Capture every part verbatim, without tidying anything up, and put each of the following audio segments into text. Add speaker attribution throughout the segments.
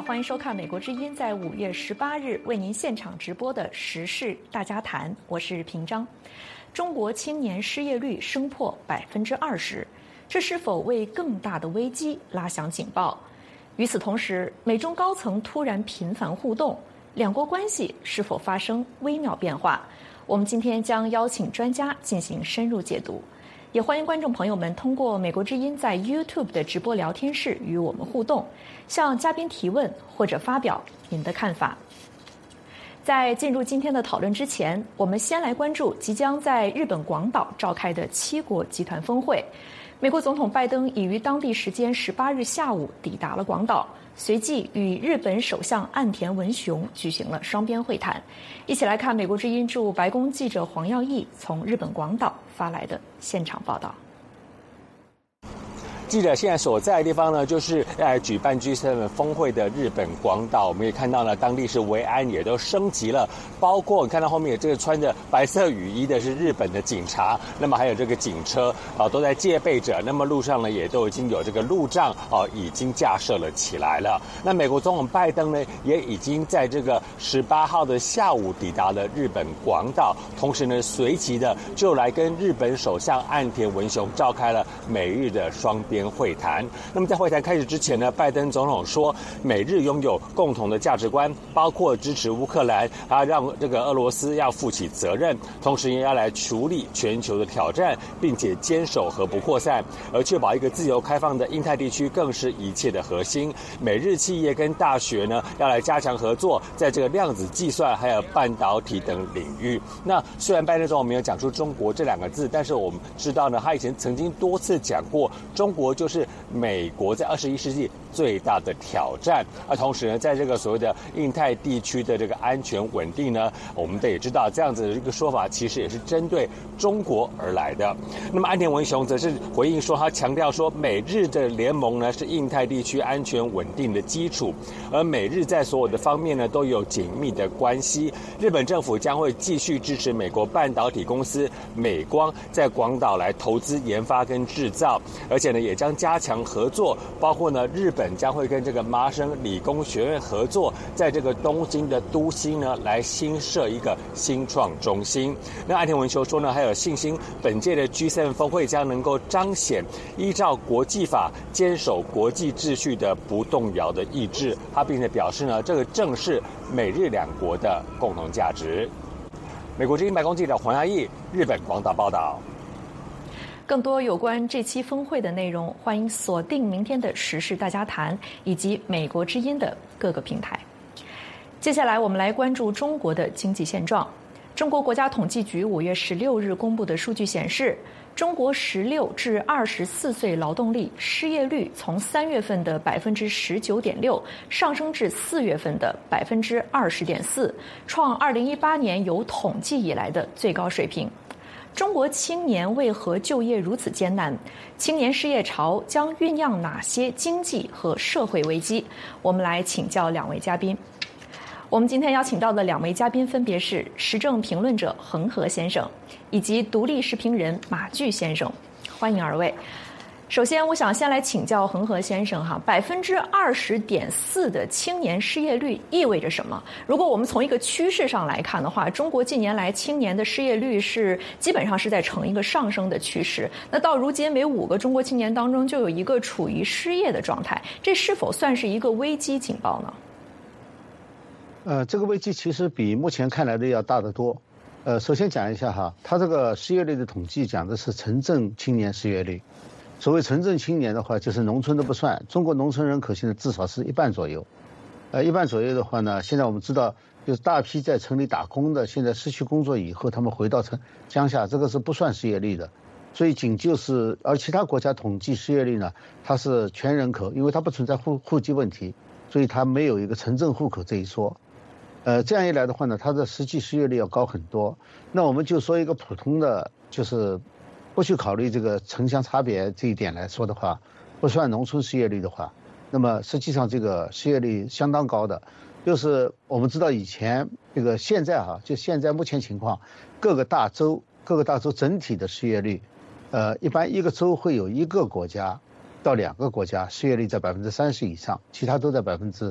Speaker 1: 欢迎收看美国之音在五月十八日为您现场直播的时事大家谈，我是平章。中国青年失业率升破百分之二十，这是否为更大的危机拉响警报？与此同时，美中高层突然频繁互动，两国关系是否发生微妙变化？我们今天将邀请专家进行深入解读。也欢迎观众朋友们通过美国之音在 YouTube 的直播聊天室与我们互动，向嘉宾提问或者发表您的看法。在进入今天的讨论之前，我们先来关注即将在日本广岛召开的七国集团峰会。美国总统拜登已于当地时间十八日下午抵达了广岛，随即与日本首相岸田文雄举行了双边会谈。一起来看美国之音驻白宫记者黄耀义从日本广岛发来的现场报道。
Speaker 2: 记者现在所在的地方呢，就是呃举办 G 七 峰会的日本广岛。我们也看到呢，当地是维安也都升级了，包括你看到后面有这个穿着白色雨衣的是日本的警察，那么还有这个警车啊、呃、都在戒备着。那么路上呢也都已经有这个路障啊、呃、已经架设了起来了。那美国总统拜登呢也已经在这个十八号的下午抵达了日本广岛，同时呢随即的就来跟日本首相岸田文雄召开了美日的双边会谈。那么在会谈开始之前呢，拜登总统说，美日拥有共同的价值观，包括支持乌克兰啊，让这个俄罗斯要负起责任，同时也要来处理全球的挑战，并且坚守核不扩散，而确保一个自由开放的印太地区更是一切的核心。美日企业跟大学呢要来加强合作，在这个量子计算还有半导体等领域。那虽然拜登总统没有讲出中国这两个字，但是我们知道呢，他以前曾经多次讲过，中国就是美国在二十一世纪最大的挑战。而同时呢，在这个所谓的印太地区的这个安全稳定呢，我们也知道这样子的一个说法其实也是针对中国而来的。那么岸田文雄则是回应说，他强调说，美日的联盟呢是印太地区安全稳定的基础，而美日在所有的方面呢都有紧密的关系。日本政府将会继续支持美国半导体公司美光在广岛来投资研发跟制造，而且呢也将加强合作，包括呢日本将会跟这个麻省理工学院合作，在这个东京的都心呢来新设一个新创中心。那岸田文雄说呢，还有信心本届的 G 七 峰会将能够彰显依照国际法坚守国际秩序的不动摇的意志。他并且表示呢，这个正是美日两国的共同价值。美国之音白宫记者黄亚义，日本广岛报道。
Speaker 1: 更多有关这期峰会的内容，欢迎锁定明天的时事大家谈以及美国之音的各个平台。接下来我们来关注中国的经济现状。中国国家统计局五月十六日公布的数据显示，中国十六至二十四岁劳动力失业率从三月份的百分之十九点六上升至四月份的百分之二十点四，创二零一八年有统计以来的最高水平。中国青年为何就业如此艰难？青年失业潮将酝酿哪些经济和社会危机？我们来请教两位嘉宾。我们今天邀请到的两位嘉宾分别是时政评论者恒河先生以及独立时评人马炬先生，欢迎二位。首先，我想先来请教恒河先生哈，百分之二十点四的青年失业率意味着什么？如果我们从一个趋势上来看的话，中国近年来青年的失业率是基本上是在呈一个上升的趋势。那到如今，每五个中国青年当中就有一个处于失业的状态，这是否算是一个危机警报呢？
Speaker 3: 呃，这个危机其实比目前看来的要大得多。呃，首先讲一下哈，它这个失业率的统计讲的是城镇青年失业率。所谓城镇青年的话，就是农村的不算，中国农村人口现在至少是一半左右。呃，一半左右的话呢，现在我们知道，就是大批在城里打工的，现在失去工作以后，他们回到城乡下，这个是不算失业率的。所以仅就是，而其他国家统计失业率呢，它是全人口，因为它不存在户户籍问题，所以它没有一个城镇户口这一说。呃，这样一来的话呢，它的实际失业率要高很多。那我们就说一个普通的，就是不去考虑这个城乡差别这一点来说的话，不算农村失业率的话，那么实际上这个失业率相当高的。就是我们知道以前这个现在哈、啊，就现在目前情况，各个大洲各个大洲整体的失业率，呃，一般一个州会有一个国家到两个国家失业率在百分之三十以上，其他都在百分之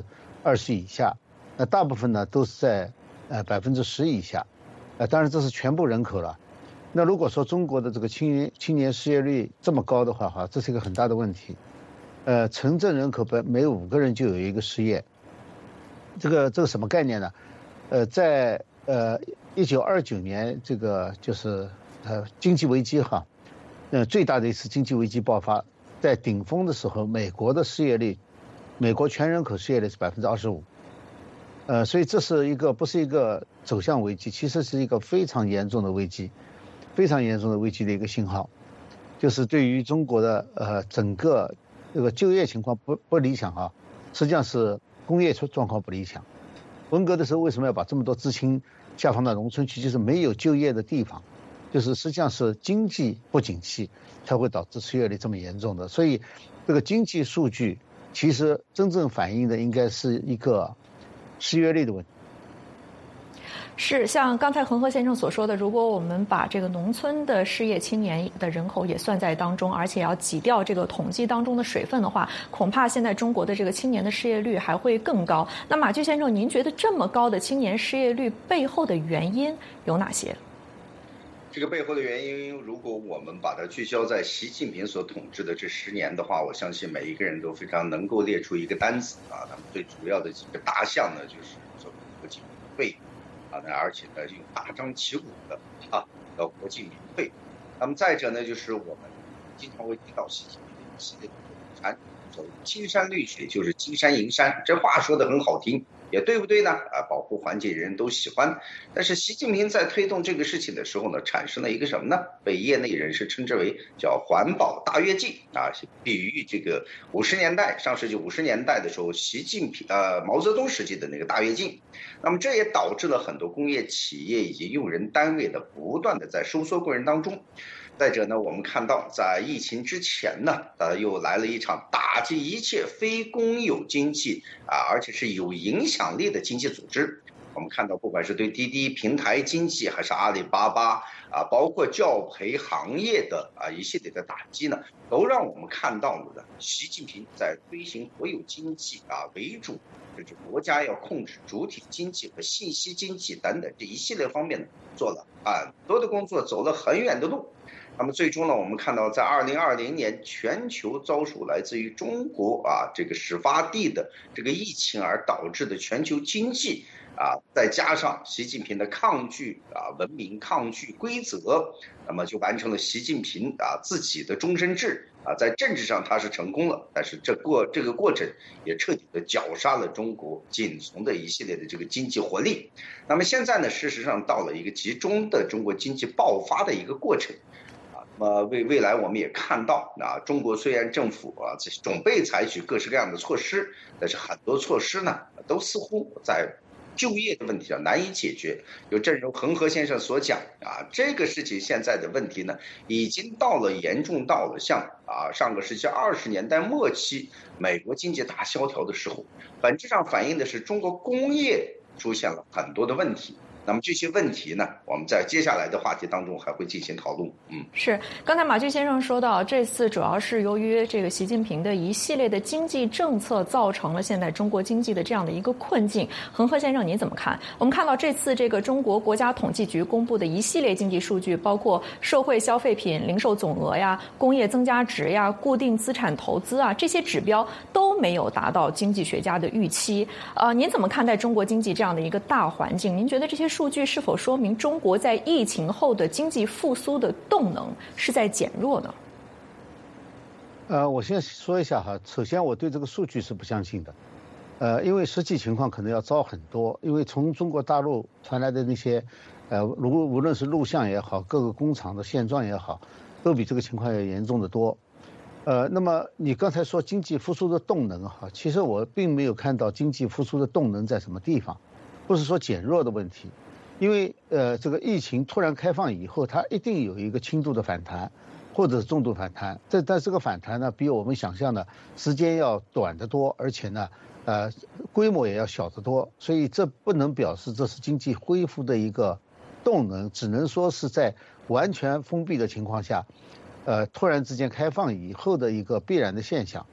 Speaker 3: 二十以下，那大部分呢都是在呃百分之十以下，呃，当然这是全部人口了。那如果说中国的这个青年青年失业率这么高的话，哈，这是一个很大的问题。呃，城镇人口每每五个人就有一个失业，这个这个什么概念呢？呃，在呃一九二九年这个就是呃经济危机哈，呃最大的一次经济危机爆发，在顶峰的时候，美国的失业率，美国全人口失业率是百分之二十五，呃，所以这是一个不是一个走向危机，其实是一个非常严重的危机。非常严重的危机的一个信号，就是对于中国的呃整个这个就业情况不不理想啊，实际上是工业状况不理想。文革的时候为什么要把这么多知青下放到农村去？就是没有就业的地方，就是实际上是经济不景气才会导致失业率这么严重的。所以这个经济数据其实真正反映的应该是一个失业率的问题。
Speaker 1: 是像刚才恒河先生所说的，如果我们把这个农村的失业青年的人口也算在当中，而且要挤掉这个统计当中的水分的话，恐怕现在中国的这个青年的失业率还会更高。那马驹先生，您觉得这么高的青年失业率背后的原因有哪些？
Speaker 4: 这个背后的原因，如果我们把它聚焦在习近平所统治的这十年的话，我相信每一个人都非常能够列出一个单子啊。他们最主要的几个大项呢，就是说国际免费啊，而且呢又大张旗鼓的啊要国际免费。那么再者呢，就是我们经常会提到习近平的一系列的谈，说青山绿水就是金山银山，这话说的很好听。也对不对呢？啊，保护环境人人都喜欢，但是习近平在推动这个事情的时候呢，产生了一个什么呢？被业内人士称之为叫环保大跃进啊，比喻这个五十年代上世纪五十年代的时候，习近平呃毛泽东时期的那个大跃进。那么这也导致了很多工业企业以及用人单位的不断的在收缩过程当中。再者呢，我们看到在疫情之前呢，呃，又来了一场打击一切非公有经济啊，而且是有影响力的经济组织。我们看到，不管是对滴滴平台经济，还是阿里巴巴啊，包括教培行业的啊一系列的打击呢，都让我们看到了习近平在推行国有经济啊为主，就是国家要控制主体经济和信息经济等等这一系列方面呢，做了很多的工作，走了很远的路。那么最终呢，我们看到在二零二零年全球遭受来自于中国啊这个始发地的这个疫情而导致的全球经济啊，再加上习近平的抗拒啊文明、抗拒规则，那么就完成了习近平啊自己的终身制啊，在政治上他是成功了，但是这过这个过程也彻底的绞杀了中国仅存的一系列的这个经济活力。那么现在呢，事实上到了一个集中的中国经济爆发的一个过程。那么未未来我们也看到啊，中国虽然政府啊准备采取各式各样的措施，但是很多措施呢都似乎在就业的问题上难以解决。就正如恒河先生所讲啊，这个事情现在的问题呢，已经到了严重到了像啊上个世纪二十年代末期美国经济大萧条的时候，本质上反映的是中国工业出现了很多的问题。那么这些问题呢，我们在接下来的话题当中还会进行讨论。嗯，
Speaker 1: 是刚才马驹先生说到，这次主要是由于这个习近平的一系列的经济政策造成了现在中国经济的这样的一个困境。恒河先生，您怎么看？我们看到这次这个中国国家统计局公布的一系列经济数据，包括社会消费品零售总额呀、工业增加值呀、固定资产投资啊，这些指标都没有达到经济学家的预期。呃，您怎么看待中国经济这样的一个大环境？您觉得这些数据是否说明中国在疫情后的经济复苏的动能是在减弱呢？
Speaker 3: 呃，我先说一下哈，首先我对这个数据是不相信的，呃，因为实际情况可能要糟很多，因为从中国大陆传来的那些，呃，无无论是录像也好，各个工厂的现状也好，都比这个情况要严重的多。呃，那么你刚才说经济复苏的动能哈，其实我并没有看到经济复苏的动能在什么地方，不是说减弱的问题。因为呃，这个疫情突然开放以后，它一定有一个轻度的反弹，或者是重度反弹。这但这个反弹呢，比我们想象的时间要短得多，而且呢，呃，规模也要小得多。所以这不能表示这是经济恢复的一个动能，只能说是在完全封闭的情况下，呃，突然之间开放以后的一个必然的现象。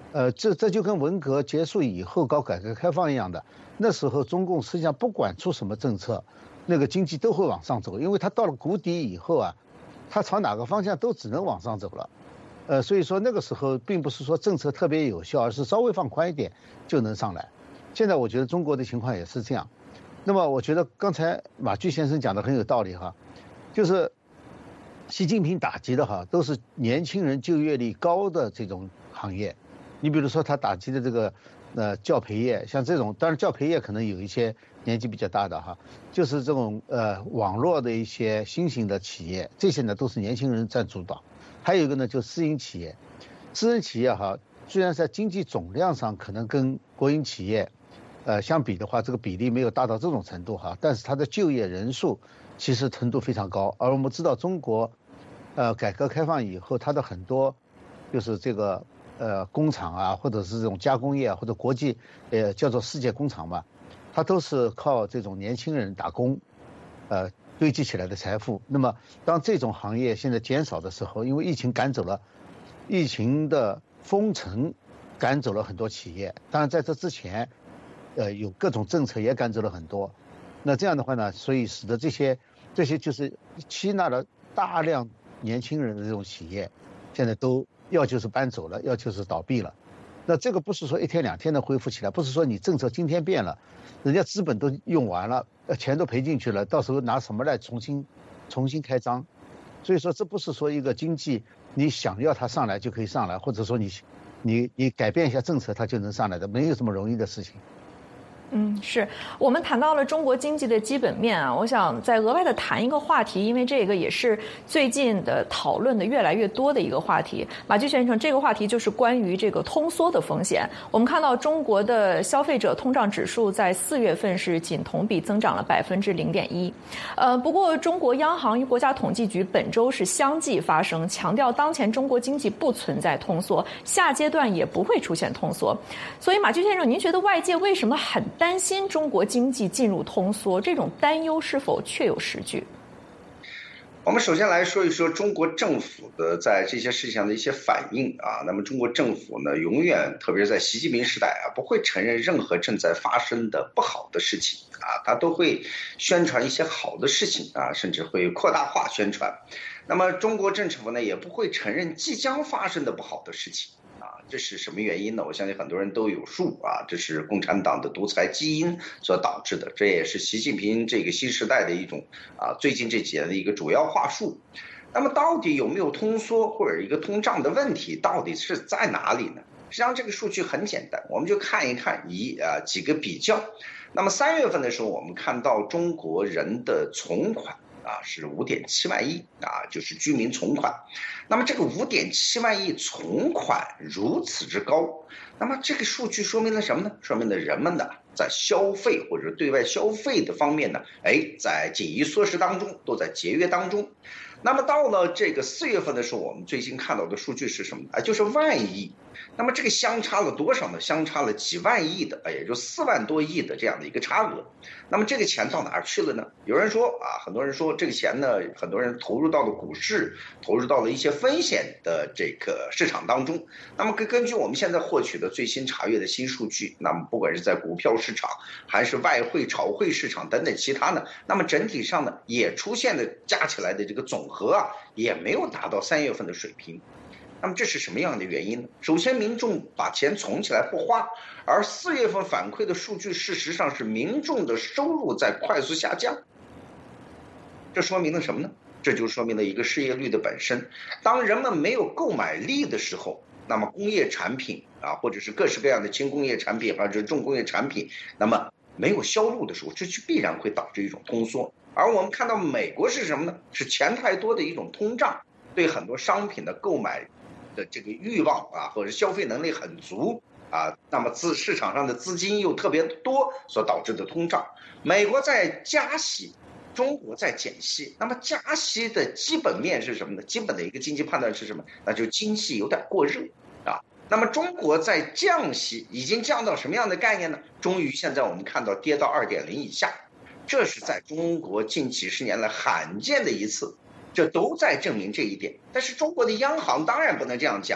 Speaker 3: 呃，这这就跟文革结束以后搞改革开放一样的，那时候中共实际上不管出什么政策，那个经济都会往上走，因为它到了谷底以后啊，它朝哪个方向都只能往上走了。呃，所以说那个时候并不是说政策特别有效，而是稍微放宽一点就能上来。现在我觉得中国的情况也是这样。那么我觉得刚才马骏先生讲的很有道理哈，就是习近平打击的哈都是年轻人就业率高的这种行业。你比如说他打击的这个呃教培业，像这种，当然教培业可能有一些年纪比较大的哈，就是这种呃网络的一些新型的企业，这些呢都是年轻人占主导。还有一个呢就私营企业，私人企业哈虽然在经济总量上可能跟国营企业呃相比的话，这个比例没有大到这种程度哈，但是它的就业人数其实程度非常高。而我们知道中国呃改革开放以后，它的很多就是这个呃工厂啊，或者是这种加工业或者国际呃叫做世界工厂嘛，它都是靠这种年轻人打工呃堆积起来的财富。那么当这种行业现在减少的时候，因为疫情赶走了疫情的封城赶走了很多企业，当然在这之前呃有各种政策也赶走了很多。那这样的话呢，所以使得这些这些就是吸纳了大量年轻人的这种企业现在都要就是搬走了，要就是倒闭了。那这个不是说一天两天的恢复起来，不是说你政策今天变了，人家资本都用完了，钱都赔进去了，到时候拿什么来重新重新开张？所以说这不是说一个经济你想要它上来就可以上来，或者说你你你改变一下政策它就能上来的，没有这么容易的事情。
Speaker 1: 嗯，是我们谈到了中国经济的基本面啊，我想再额外的谈一个话题，因为这个也是最近的讨论的越来越多的一个话题。马骏先生，这个话题就是关于这个通缩的风险。我们看到中国的消费者通胀指数在四月份是仅同比增长了百分之零点一。呃，不过中国央行与国家统计局本周是相继发声，强调当前中国经济不存在通缩，下阶段也不会出现通缩。所以马骏先生，您觉得外界为什么很担心中国经济进入通缩，这种担忧是否确有实据？
Speaker 4: 我们首先来说一说中国政府的在这些事情上的一些反应啊。那么中国政府呢，永远特别是在习近平时代啊，不会承认任何正在发生的不好的事情啊，他都会宣传一些好的事情啊，甚至会扩大化宣传。那么中国政府呢，也不会承认即将发生的不好的事情。这是什么原因呢？我相信很多人都有数啊，这是共产党的独裁基因所导致的，这也是习近平这个新时代的一种啊，最近这几年的一个主要话术。那么到底有没有通缩或者一个通胀的问题，到底是在哪里呢？实际上这个数据很简单，我们就看一看以啊几个比较。那么三月份的时候，我们看到中国人的存款啊是五点七万亿啊，就是居民存款。那么这个五点七万亿存款如此之高，那么这个数据说明了什么呢？说明了人们呢在消费或者对外消费的方面呢，哎，在紧衣缩食当中，都在节约当中。那么到了这个四月份的时候，我们最新看到的数据是什么？啊，就是万亿。那么这个相差了多少呢？相差了几万亿的，也就四万多亿的这样的一个差额。那么这个钱到哪儿去了呢？有人说啊，很多人说这个钱呢，很多人投入到了股市，投入到了一些风险的这个市场当中。那么根根据我们现在获取的最新查阅的新数据，那么不管是在股票市场，还是外汇炒汇市场等等其他呢，那么整体上呢也出现了加起来的这个总和啊，也没有达到三月份的水平。那么这是什么样的原因呢？首先，民众把钱存起来不花，而四月份反馈的数据事实上是民众的收入在快速下降。这说明了什么呢？这就说明了一个失业率的本身。当人们没有购买力的时候，那么工业产品啊，或者是各式各样的轻工业产品或者是重工业产品，那么没有销路的时候，这就必然会导致一种通缩。而我们看到美国是什么呢？是钱太多的一种通胀，对很多商品的购买的这个欲望啊，或者消费能力很足啊，那么资市场上的资金又特别多所导致的通胀。美国在加息，中国在减息。那么加息的基本面是什么呢？基本的一个经济判断是什么？那就经济有点过热啊。那么中国在降息，已经降到什么样的概念呢？终于现在我们看到跌到 二点零 以下，这是在中国近几十年来罕见的一次。这都在证明这一点。但是中国的央行当然不能这样讲，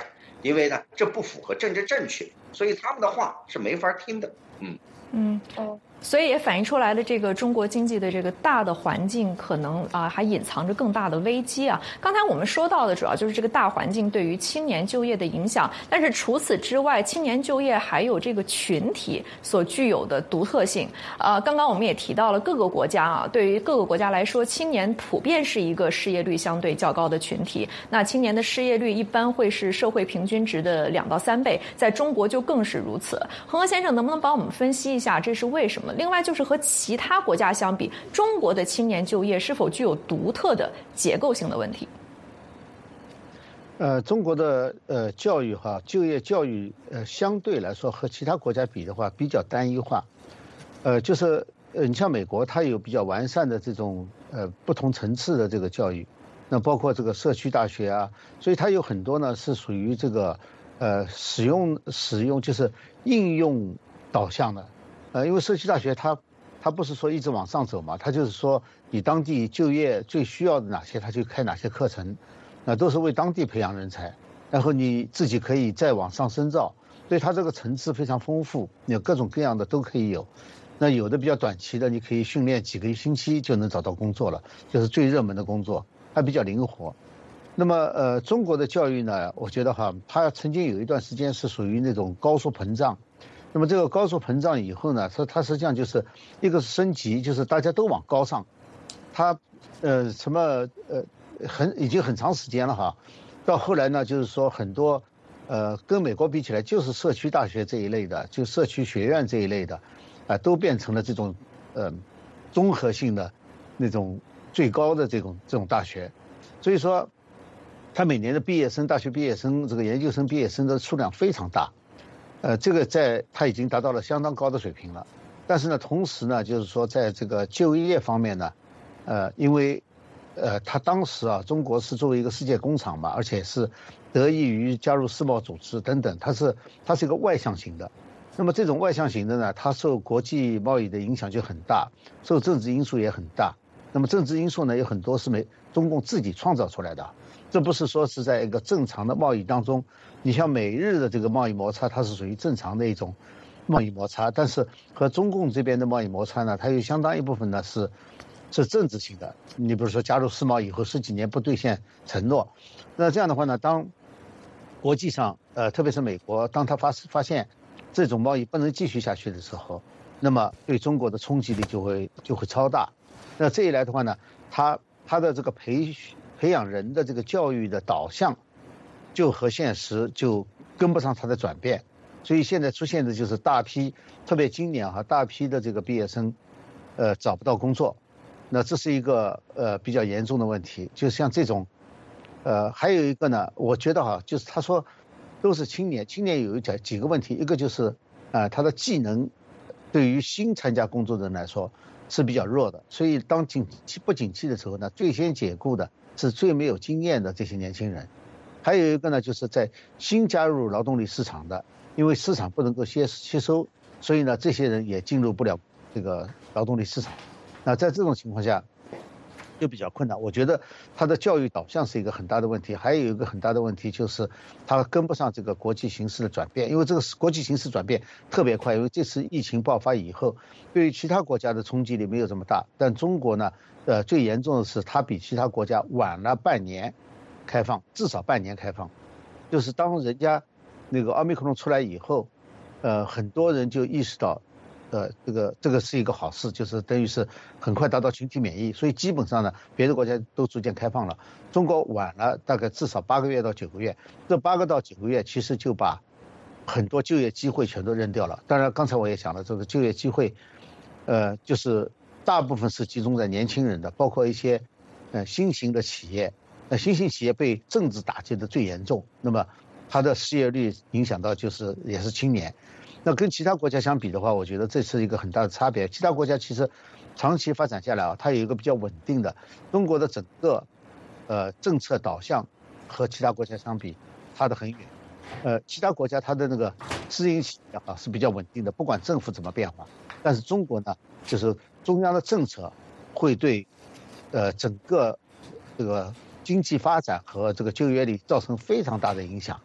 Speaker 4: 因为呢这不符合政治正确，所以他们的话是没法听的。嗯
Speaker 1: 嗯哦。所以也反映出来了，这个中国经济的这个大的环境可能啊还隐藏着更大的危机啊。刚才我们说到的主要就是这个大环境对于青年就业的影响，但是除此之外，青年就业还有这个群体所具有的独特性。呃，刚刚我们也提到了各个国家啊，对于各个国家来说，青年普遍是一个失业率相对较高的群体。那青年的失业率一般会是社会平均值的两到三倍，在中国就更是如此。恒河先生能不能帮我们分析一下这是为什么？另外就是和其他国家相比，中国的青年就业是否具有独特的结构性的问题？
Speaker 3: 呃，中国的呃教育哈，就业教育呃相对来说和其他国家比的话比较单一化，呃，就是呃你像美国，它有比较完善的这种呃不同层次的这个教育，那包括这个社区大学啊，所以它有很多呢是属于这个呃使用使用就是应用导向的。呃，因为社区大学它，它不是说一直往上走嘛，它就是说你当地就业最需要的哪些，它就开哪些课程，那都是为当地培养人才，然后你自己可以再往上深造，所以它这个层次非常丰富，有各种各样的都可以有。那有的比较短期的，你可以训练几个星期就能找到工作了，就是最热门的工作，它比较灵活。那么呃，中国的教育呢，我觉得哈，它曾经有一段时间是属于那种高速膨胀。那么这个高速膨胀以后呢，它它实际上就是一个是升级，就是大家都往高上，它呃什么呃很已经很长时间了哈，到后来呢就是说很多呃跟美国比起来就是社区大学这一类的，就社区学院这一类的，啊、呃、都变成了这种呃综合性的那种最高的这种这种大学，所以说它每年的毕业生、大学毕业生、这个研究生毕业生的数量非常大。呃，这个在它已经达到了相当高的水平了，但是呢，同时呢，就是说在这个就业方面呢，呃，因为，呃，它当时啊，中国是作为一个世界工厂嘛，而且是得益于加入世贸组织等等，它是它是一个外向型的。那么这种外向型的呢，它受国际贸易的影响就很大，受政治因素也很大。那么政治因素呢，有很多是美中共自己创造出来的，这不是说是在一个正常的贸易当中。你像美日的这个贸易摩擦，它是属于正常的一种贸易摩擦，但是和中共这边的贸易摩擦呢，它有相当一部分呢是是政治性的。你比如说加入世贸以后十几年不兑现承诺，那这样的话呢，当国际上呃特别是美国，当他发发现这种贸易不能继续下去的时候，那么对中国的冲击力就会就会超大。那这一来的话呢，他他的这个培培养人的这个教育的导向，就和现实就跟不上它的转变，所以现在出现的就是大批，特别今年哈，大批的这个毕业生，呃，找不到工作，那这是一个呃比较严重的问题。就像这种，呃，还有一个呢，我觉得哈，就是他说都是青年，青年有一几几个问题，一个就是啊、呃，他的技能对于新参加工作的人来说是比较弱的，所以当景气不景气的时候呢，最先解雇的是最没有经验的这些年轻人。还有一个呢，就是在新加入劳动力市场的，因为市场不能够吸吸收，所以呢，这些人也进入不了这个劳动力市场。那在这种情况下，就比较困难。我觉得他的教育导向是一个很大的问题，还有一个很大的问题就是他跟不上这个国际形势的转变，因为这个国际形势转变特别快。因为这次疫情爆发以后，对于其他国家的冲击力没有这么大，但中国呢，呃，最严重的是它比其他国家晚了半年开放，至少半年开放，就是当人家那个奥密克戎出来以后，呃，很多人就意识到，呃，这个这个是一个好事，就是等于是很快达到群体免疫，所以基本上呢，别的国家都逐渐开放了，中国晚了大概至少八个月到九个月，这八个到九个月其实就把很多就业机会全都扔掉了。当然，刚才我也讲了，这个就业机会，呃，就是大部分是集中在年轻人的，包括一些呃新型的企业。那新兴企业被政治打击的最严重，那么它的失业率影响到就是也是青年。那跟其他国家相比的话，我觉得这是一个很大的差别。其他国家其实长期发展下来啊，它有一个比较稳定的。中国的整个呃政策导向和其他国家相比差得很远。呃，其他国家它的那个私营企业啊是比较稳定的，不管政府怎么变化。但是中国呢，就是中央的政策会对呃整个这个经济发展和这个就业率造成非常大的影响，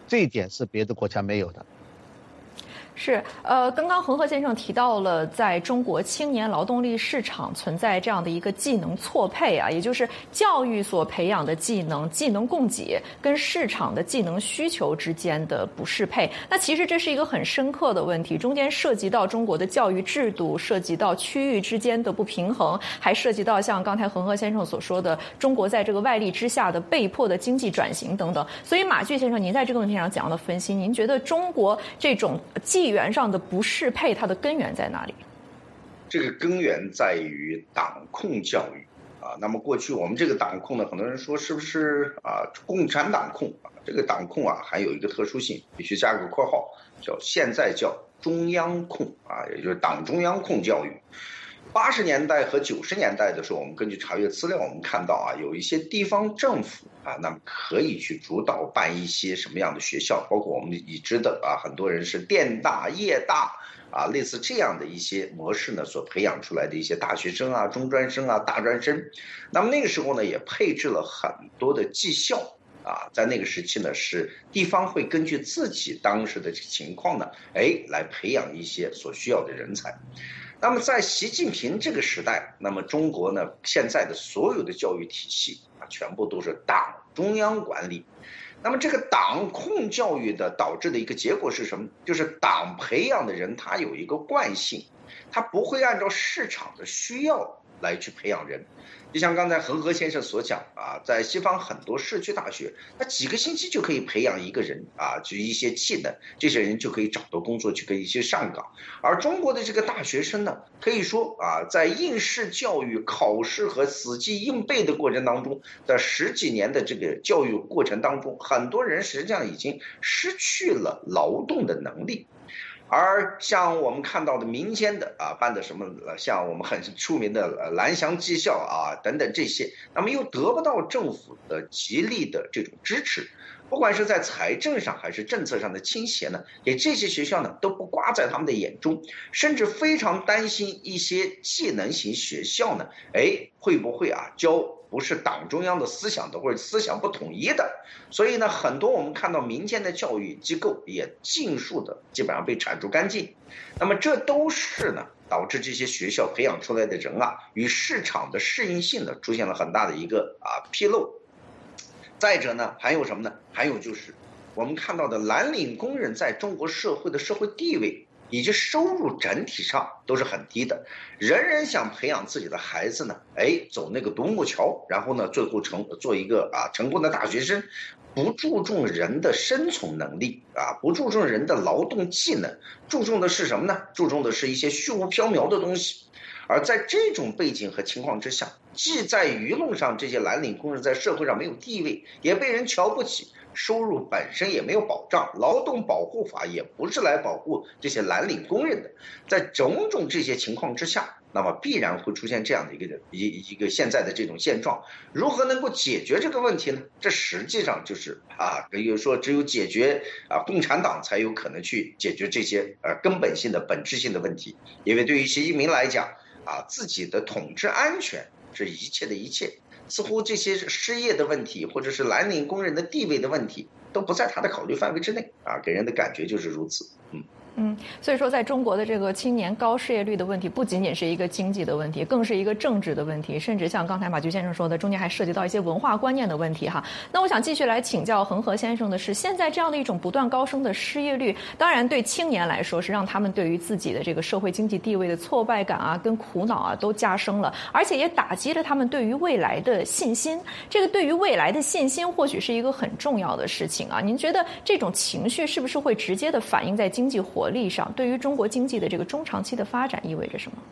Speaker 3: 这一点是别的国家没有的。
Speaker 1: 是，呃，刚刚恒河先生提到了，在中国青年劳动力市场存在这样的一个技能错配啊，也就是教育所培养的技能、技能供给跟市场的技能需求之间的不适配。那其实这是一个很深刻的问题，中间涉及到中国的教育制度，涉及到区域之间的不平衡，还涉及到像刚才恒河先生所说的，中国在这个外力之下的被迫的经济转型等等。所以马炬先生，您在这个问题上怎样的分析？您觉得中国这种技源上的不适配，它的根源在哪里？
Speaker 4: 这个根源在于党控教育啊。那么过去我们这个党控呢，很多人说是不是啊共产党控啊？这个党控啊还有一个特殊性，必须加个括号，叫现在叫中央控啊，也就是党中央控教育。八十年代和九十年代的时候，我们根据查阅资料，我们看到啊，有一些地方政府啊，那么可以去主导办一些什么样的学校，包括我们已知的啊，很多人是电大、业大啊，类似这样的一些模式呢，所培养出来的一些大学生啊、中专生啊、大专生。那么那个时候呢，也配置了很多的技校啊，在那个时期呢，是地方会根据自己当时的情况呢，哎，来培养一些所需要的人才。那么在习近平这个时代，那么中国呢现在的所有的教育体系啊，全部都是党中央管理。那么这个党控教育的导致的一个结果是什么？就是党培养的人他有一个惯性，他不会按照市场的需要来去培养人。就像刚才恒河先生所讲啊，在西方很多社区大学，他几个星期就可以培养一个人啊，就一些技能，这些人就可以找到工作，就可以去上岗。而中国的这个大学生呢，可以说啊，在应试教育、考试和死记硬背的过程当中，在十几年的这个教育过程当中，很多人实际上已经失去了劳动的能力。而像我们看到的民间的啊办的什么，像我们很出名的蓝翔技校啊等等这些，那么又得不到政府的极力的这种支持，不管是在财政上还是政策上的倾斜呢，给这些学校呢都不挂在他们的眼中，甚至非常担心一些技能型学校呢，哎，会不会啊教不是党中央的思想的，或者思想不统一的。所以呢，很多我们看到民间的教育机构也尽数的基本上被铲除干净。那么这都是呢导致这些学校培养出来的人啊，与市场的适应性呢出现了很大的一个啊纰漏。再者呢，还有什么呢？还有就是我们看到的蓝领工人在中国社会的社会地位以及收入整体上都是很低的，人人想培养自己的孩子呢，哎，走那个独木桥，然后呢，最后成做一个啊成功的大学生，不注重人的生存能力啊，不注重人的劳动技能，注重的是什么呢？注重的是一些虚无缥缈的东西。而在这种背景和情况之下，既在舆论上这些蓝领工人在社会上没有地位，也被人瞧不起，收入本身也没有保障，劳动保护法也不是来保护这些蓝领工人的。在种种这些情况之下，那么必然会出现这样的一个一一个现在的这种现状。如何能够解决这个问题呢？这实际上就是啊，可以说只有解决啊共产党才有可能去解决这些呃根本性的本质性的问题。因为对于习近平来讲啊，自己的统治安全是一切的一切，似乎这些失业的问题或者是蓝领工人的地位的问题都不在他的考虑范围之内啊，给人的感觉就是如此。嗯。
Speaker 1: 嗯，所以说在中国的这个青年高失业率的问题，不仅仅是一个经济的问题，更是一个政治的问题，甚至像刚才马炬先生说的，中间还涉及到一些文化观念的问题哈。那我想继续来请教恒河先生的是，现在这样的一种不断高升的失业率，当然对青年来说是让他们对于自己的这个社会经济地位的挫败感啊、跟苦恼啊都加深了，而且也打击了他们对于未来的信心。这个对于未来的信心，或许是一个很重要的事情啊。您觉得这种情绪是不是会直接的反映在经济活力上？对于中国经济的这个中长期的发展意味着什么？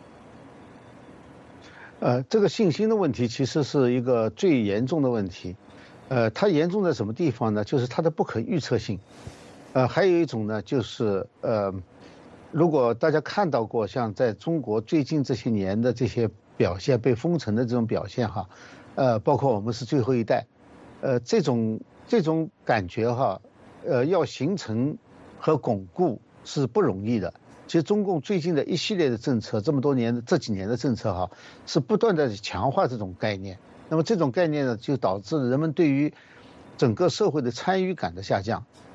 Speaker 3: 呃，这个信心的问题其实是一个最严重的问题。呃，它严重在什么地方呢？就是它的不可预测性。呃，还有一种呢，就是呃，如果大家看到过像在中国最近这些年的这些表现，被封城的这种表现哈，呃，包括我们是最后一代，呃，这种这种感觉哈，呃，要形成和巩固是不容易的。其实中共最近的一系列的政策，这么多年的这几年的政策哈，是不断的强化这种概念。那么这种概念呢，就导致人们对于整个社会的参与感的下降。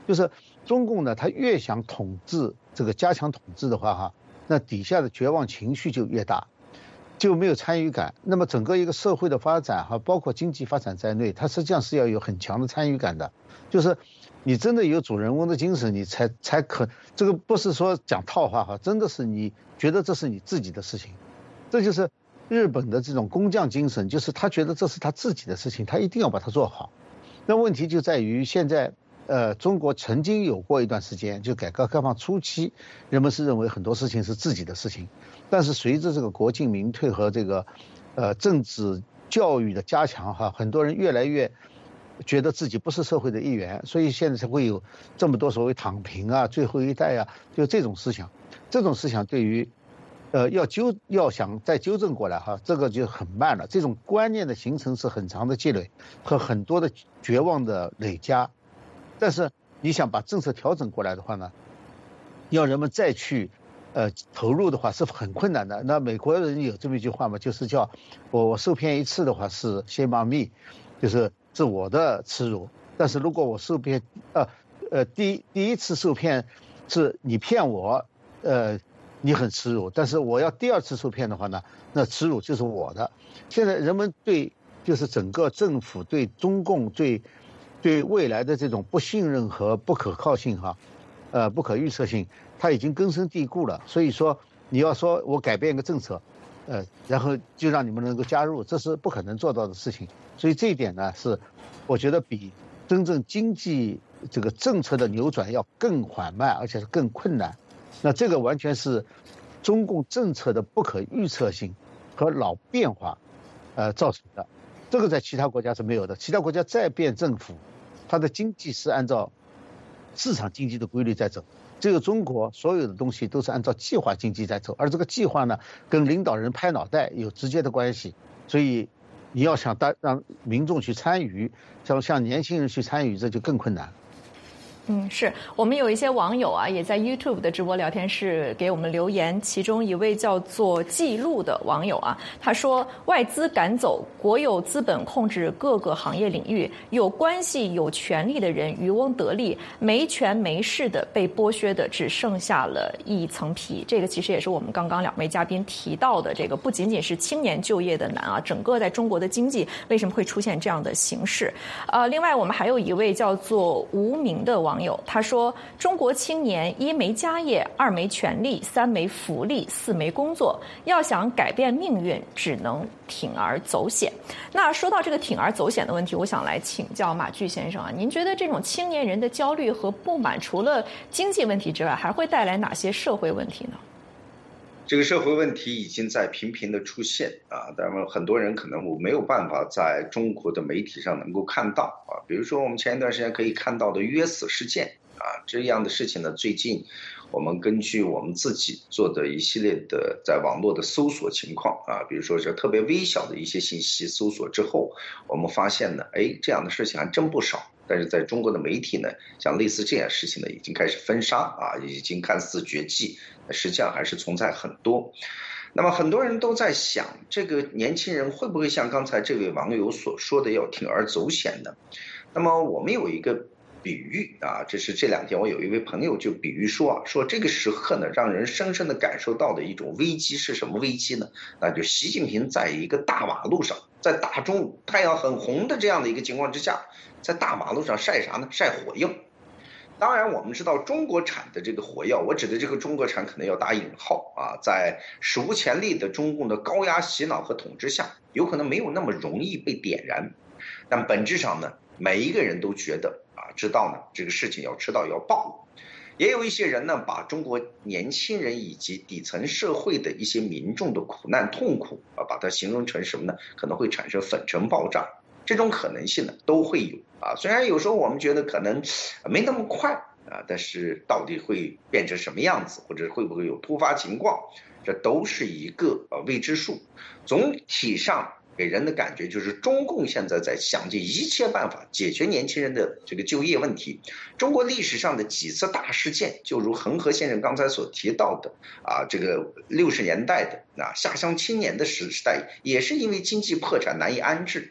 Speaker 3: 就是中共呢，他越想统治这个加强统治的话哈，那底下的绝望情绪就越大，就没有参与感。那么整个一个社会的发展哈，包括经济发展在内，它实际上是要有很强的参与感的。就是你真的有主人翁的精神，你才才可这个不是说讲套话哈，真的是你觉得这是你自己的事情。这就是日本的这种工匠精神，就是他觉得这是他自己的事情，他一定要把它做好。那问题就在于现在，呃，中国曾经有过一段时间，就改革开放初期，人们是认为很多事情是自己的事情，但是随着这个国进民退和这个，呃，政治教育的加强哈，很多人越来越觉得自己不是社会的一员，所以现在才会有这么多所谓躺平啊、最后一代啊，就这种思想，这种思想对于。呃，要纠要想再纠正过来哈，这个就很慢了。这种观念的形成是很长的积累和很多的绝望的累加，但是你想把政策调整过来的话呢，要人们再去呃投入的话是很困难的。那美国人有这么一句话嘛，就是叫我我受骗一次的话是 shame on me， 就是是我的耻辱。但是如果我受骗呃呃第第一次受骗是你骗我，呃。你很耻辱，但是我要第二次受骗的话呢，那耻辱就是我的。现在人们对就是整个政府对中共对对未来的这种不信任和不可靠性哈，呃不可预测性，它已经根深蒂固了。所以说你要说我改变一个政策，呃，然后就让你们能够加入，这是不可能做到的事情。所以这一点呢，是我觉得比真正经济这个政策的扭转要更缓慢，而且是更困难。那这个完全是中共政策的不可预测性和老变化，呃造成的。这个在其他国家是没有的。其他国家再变政府，它的经济是按照市场经济的规律在走。只有中国所有的东西都是按照计划经济在走，而这个计划呢，跟领导人拍脑袋有直接的关系。所以你要想让让民众去参与，像像年轻人去参与，这就更困难。
Speaker 1: 嗯，是我们有一些网友啊，也在 YouTube 的直播聊天室给我们留言。其中一位叫做记录的网友啊，他说：外资赶走，国有资本控制各个行业领域，有关系、有权利的人渔翁得利，没权没势的被剥削的只剩下了一层皮。这个其实也是我们刚刚两位嘉宾提到的，这个不仅仅是青年就业的难啊，整个在中国的经济为什么会出现这样的形势？呃，另外我们还有一位叫做无名的网友。他说：中国青年一没家业，二没权利，三没福利，四没工作，要想改变命运，只能铤而走险。那说到这个铤而走险的问题，我想来请教马炬先生啊，您觉得这种青年人的焦虑和不满，除了经济问题之外，还会带来哪些社会问题呢？
Speaker 4: 这个社会问题已经在频频的出现啊，但是很多人可能我没有办法在中国的媒体上能够看到啊，比如说我们前一段时间可以看到的约死事件啊，这样的事情呢，最近我们根据我们自己做的一系列的在网络的搜索情况啊，比如说是特别微小的一些信息搜索之后，我们发现呢，哎，这样的事情还真不少。但是在中国的媒体呢，像类似这样事情呢，已经开始封杀啊，已经看似绝迹，实际上还是存在很多。那么很多人都在想，这个年轻人会不会像刚才这位网友所说的要铤而走险呢？那么我们有一个比喻啊，这是这两天我有一位朋友就比喻说啊，说这个时刻呢，让人深深的感受到的一种危机是什么危机呢？那就习近平在一个大马路上，在大中午太阳很红的这样的一个情况之下，在大马路上晒啥呢？晒火药。当然我们知道中国产的这个火药，我指的这个中国产可能要打引号啊，在史无前例的中共的高压洗脑和统治下，有可能没有那么容易被点燃。但本质上呢，每一个人都觉得啊，知道呢这个事情要吃到要爆。也有一些人呢，把中国年轻人以及底层社会的一些民众的苦难痛苦啊，把它形容成什么呢？可能会产生粉尘爆炸，这种可能性呢都会有啊。虽然有时候我们觉得可能没那么快啊，但是到底会变成什么样子，或者会不会有突发情况，这都是一个呃未知数。总体上给人的感觉就是中共现在在想尽一切办法解决年轻人的这个就业问题。中国历史上的几次大事件，就如恒河先生刚才所提到的啊，这个六十年代的啊下乡青年的时代，也是因为经济破产难以安置。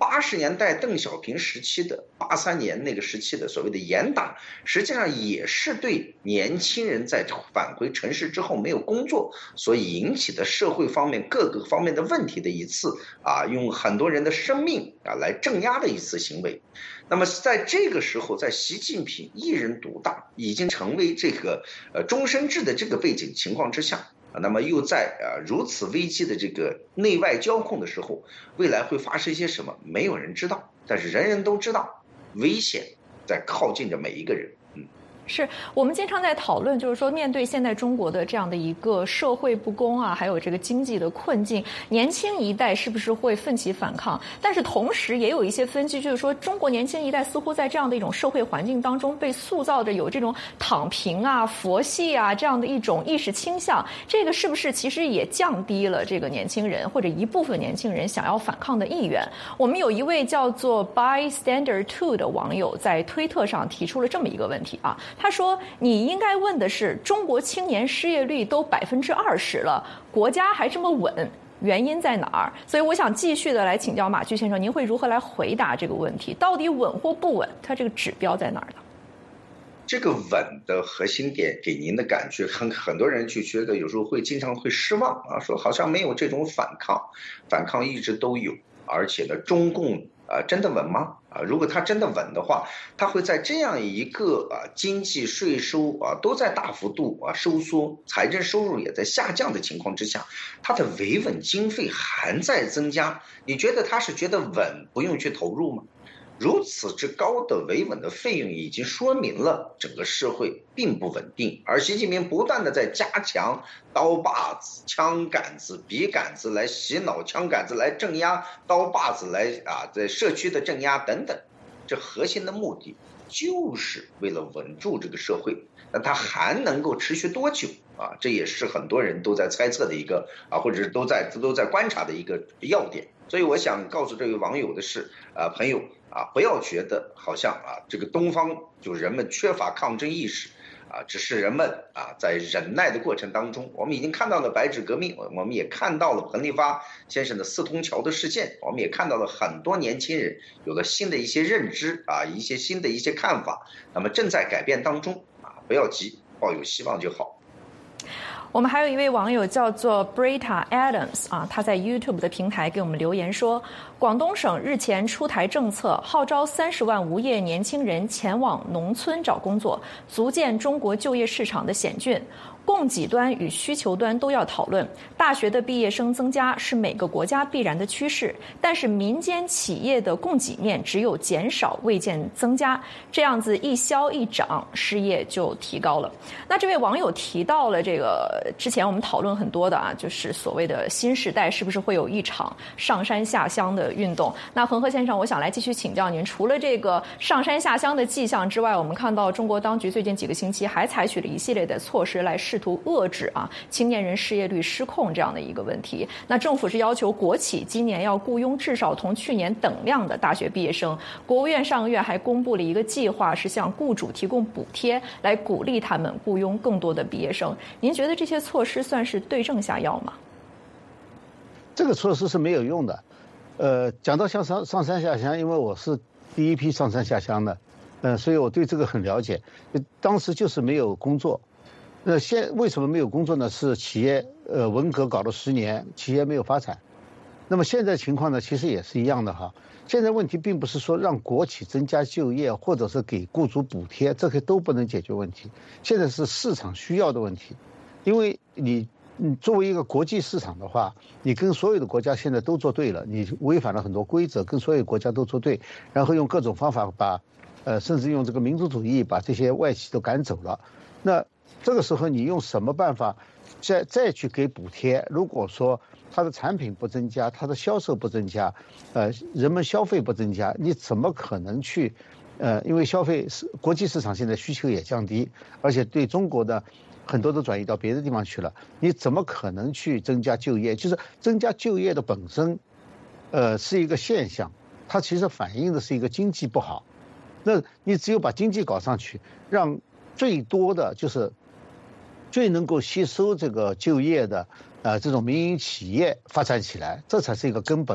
Speaker 4: 八十年代邓小平时期的八三年那个时期的所谓的严打，实际上也是对年轻人在返回城市之后没有工作所引起的社会方面各个方面的问题的一次啊，用很多人的生命啊来镇压的一次行为。那么在这个时候，在习近平一人独大，已经成为这个呃终身制的这个背景情况之下，那么又在呃如此危机的这个内外交控的时候，未来会发生些什么？没有人知道，但是人人都知道，危险在靠近着每一个人。嗯。
Speaker 1: 是我们经常在讨论，就是说面对现在中国的这样的一个社会不公啊，还有这个经济的困境，年轻一代是不是会奋起反抗？但是同时也有一些分析，就是说中国年轻一代似乎在这样的一种社会环境当中被塑造着有这种躺平啊、佛系啊这样的一种意识倾向，这个是不是其实也降低了这个年轻人或者一部分年轻人想要反抗的意愿？我们有一位叫做 Bystander Two 的网友在推特上提出了这么一个问题啊。他说：“你应该问的是，中国青年失业率都百分之二十了，国家还这么稳，原因在哪儿？”所以我想继续的来请教马驹先生，您会如何来回答这个问题？到底稳或不稳？它这个指标在哪儿呢？
Speaker 4: 这个稳的核心点给您的感觉，很很多人就觉得有时候会经常会失望啊，说好像没有这种反抗，反抗一直都有，而且呢，中共。啊，真的稳吗？啊，如果它真的稳的话，它会在这样一个啊经济税收啊都在大幅度啊收缩，财政收入也在下降的情况之下，它的维稳经费还在增加。你觉得它是觉得稳不用去投入吗？如此之高的维稳的费用已经说明了整个社会并不稳定，而习近平不断的在加强刀把子、枪杆子、笔杆子来洗脑，枪杆子来镇压，刀把子来啊在社区的镇压等等，这核心的目的就是为了稳住这个社会。那它还能够持续多久啊？这也是很多人都在猜测的一个啊，或者是都在都在观察的一个要点。所以我想告诉这位网友的是，啊朋友啊，不要觉得好像啊这个东方就人们缺乏抗争意识啊，只是人们啊在忍耐的过程当中，我们已经看到了白纸革命，我们也看到了彭立发先生的四通桥的事件，我们也看到了很多年轻人有了新的一些认知啊，一些新的一些看法，那么正在改变当中啊，不要急，抱有希望就好。
Speaker 1: 我们还有一位网友叫做 Brita Adams 啊，他在 YouTube 的平台给我们留言说，广东省日前出台政策，号召三十万无业年轻人前往农村找工作，足见中国就业市场的险峻。供给端与需求端都要讨论。大学的毕业生增加是每个国家必然的趋势，但是民间企业的供给面只有减少未见增加，这样子一消一涨，失业就提高了。那这位网友提到了这个之前我们讨论很多的啊，就是所谓的新时代是不是会有一场上山下乡的运动？那恒河先生，我想来继续请教您，除了这个上山下乡的迹象之外，我们看到中国当局最近几个星期还采取了一系列的措施来试图遏制啊青年人失业率失控这样的一个问题。那政府是要求国企今年要雇佣至少同去年等量的大学毕业生。国务院上个月还公布了一个计划，是向雇主提供补贴，来鼓励他们雇佣更多的毕业生。您觉得这些措施算是对症下药吗？
Speaker 3: 这个措施是没有用的。呃，讲到像上上山下乡，因为我是第一批上山下乡的，呃，所以我对这个很了解。当时就是没有工作。那现为什么没有工作呢？是企业呃文革搞了十年，企业没有发展。那么现在情况呢，其实也是一样的哈。现在问题并不是说让国企增加就业，或者是给雇主补贴，这些都不能解决问题。现在是市场需要的问题，因为你你作为一个国际市场的话，你跟所有的国家现在都作对了，你违反了很多规则，跟所有国家都作对，然后用各种方法把，呃，甚至用这个民族主义把这些外企都赶走了。那这个时候你用什么办法再再去给补贴？如果说它的产品不增加，它的销售不增加，呃，人们消费不增加，你怎么可能去？呃，因为消费是国际市场现在需求也降低，而且对中国的很多都转移到别的地方去了，你怎么可能去增加就业？就是增加就业的本身，呃，是一个现象，它其实反映的是一个经济不好。那你只有把经济搞上去，让最多的就是最能够吸收这个就业的呃这种民营企业发展起来，这才是一个根本。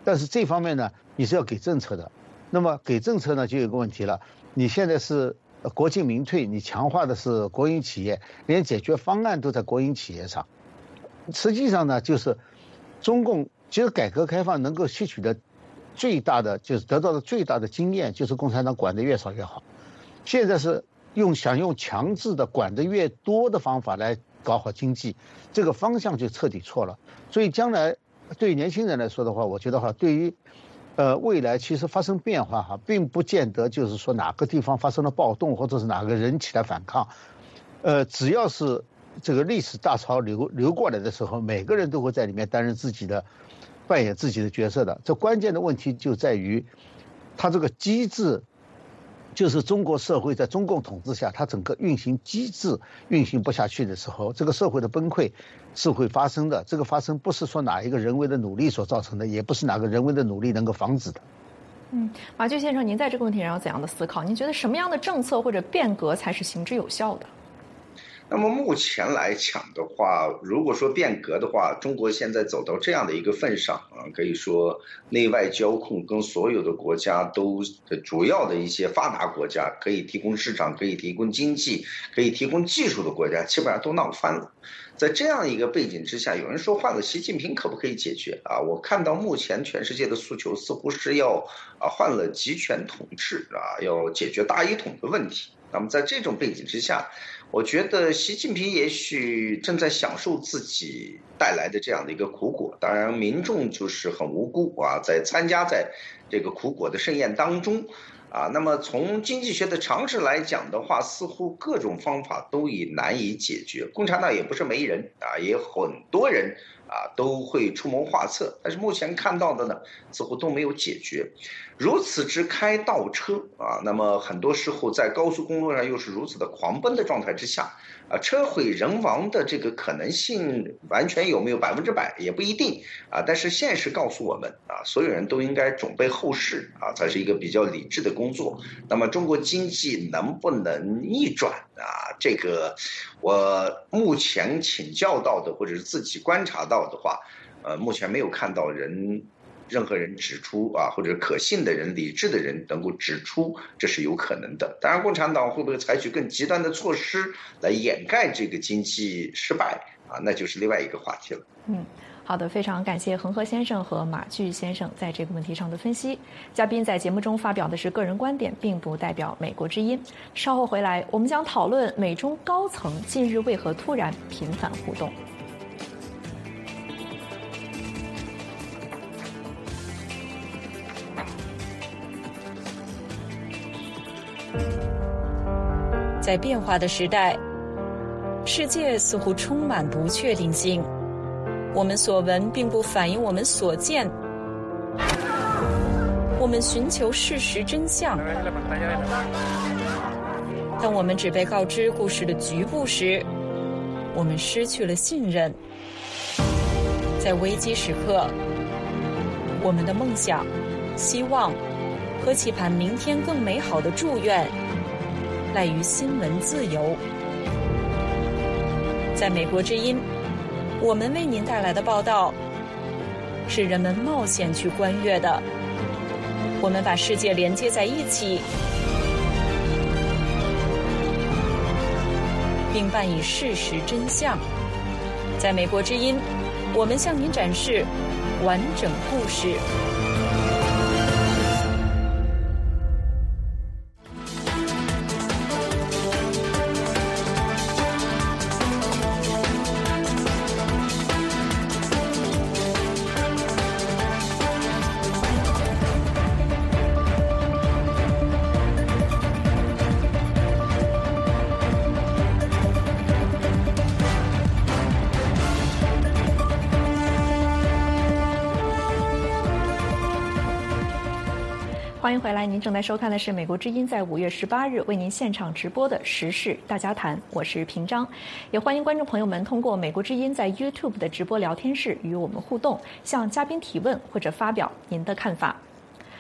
Speaker 3: 但是这方面呢，你是要给政策的。那么给政策呢，就有个问题了，你现在是国进民退，你强化的是国营企业，连解决方案都在国营企业上。实际上呢，就是中共其实改革开放能够吸取的最大的，就是得到的最大的经验，就是共产党管得越少越好。现在是用想用强制的管得越多的方法来搞好经济，这个方向就彻底错了。所以将来对于年轻人来说的话，我觉得哈，对于呃未来其实发生变化哈，并不见得就是说哪个地方发生了暴动，或者是哪个人起来反抗，呃，只要是这个历史大潮流流过来的时候，每个人都会在里面担任自己的扮演自己的角色的。这关键的问题就在于，它这个机制，就是中国社会在中共统治下，它整个运行机制运行不下去的时候，这个社会的崩溃是会发生的。这个发生不是说哪一个人为的努力所造成的，也不是哪个人为的努力能够防止的。
Speaker 1: 嗯，马骏先生，您在这个问题上有怎样的思考？您觉得什么样的政策或者变革才是行之有效的？
Speaker 4: 那么目前来讲的话，如果说变革的话，中国现在走到这样的一个份上啊，可以说内外交控跟所有的国家都主要的一些发达国家，可以提供市场、可以提供经济、可以提供技术的国家，基本上都闹翻了。在这样一个背景之下，有人说换了习近平可不可以解决啊？我看到目前全世界的诉求似乎是要啊换了集权统治啊，要解决大一统的问题。那么在这种背景之下，我觉得习近平也许正在享受自己带来的这样的一个苦果，当然民众就是很无辜啊，在参加在这个苦果的盛宴当中啊。那么从经济学的常识来讲的话，似乎各种方法都已难以解决。共产党也不是没人啊，也有很多人啊都会出谋划策，但是目前看到的呢，似乎都没有解决。如此之开倒车啊，那么很多时候在高速公路上又是如此的狂奔的状态之下，啊，车毁人亡的这个可能性完全有没有百分之百也不一定啊。但是现实告诉我们啊，所有人都应该准备后事啊，才是一个比较理智的工作。那么中国经济能不能逆转啊？这个我目前请教到的或者是自己观察到的话，呃，目前没有看到人。任何人指出啊，或者可信的人、理智的人能够指出这是有可能的。当然，共产党会不会采取更极端的措施来掩盖这个经济失败啊，那就是另外一个话题了。
Speaker 1: 嗯，好的，非常感谢恒河先生和马骏先生在这个问题上的分析。嘉宾在节目中发表的是个人观点，并不代表美国之音。稍后回来，我们将讨论美中高层近日为何突然频繁互动。
Speaker 5: 在变化的时代，世界似乎充满不确定性。我们所闻并不反映我们所见。我们寻求事实真相。当我们只被告知故事的局部时，我们失去了信任。在危机时刻，我们的梦想、希望和期盼明天更美好的祝愿赖于新闻自由。在美国之音，我们为您带来的报道是人们冒险去观阅的。我们把世界连接在一起，并伴以事实真相。在美国之音，我们向您展示完整故事。
Speaker 1: 欢迎回来，您正在收看的是美国之音在五月十八日为您现场直播的时事大家谈，我是平章，也欢迎观众朋友们通过美国之音在 YouTube 的直播聊天室与我们互动，向嘉宾提问或者发表您的看法。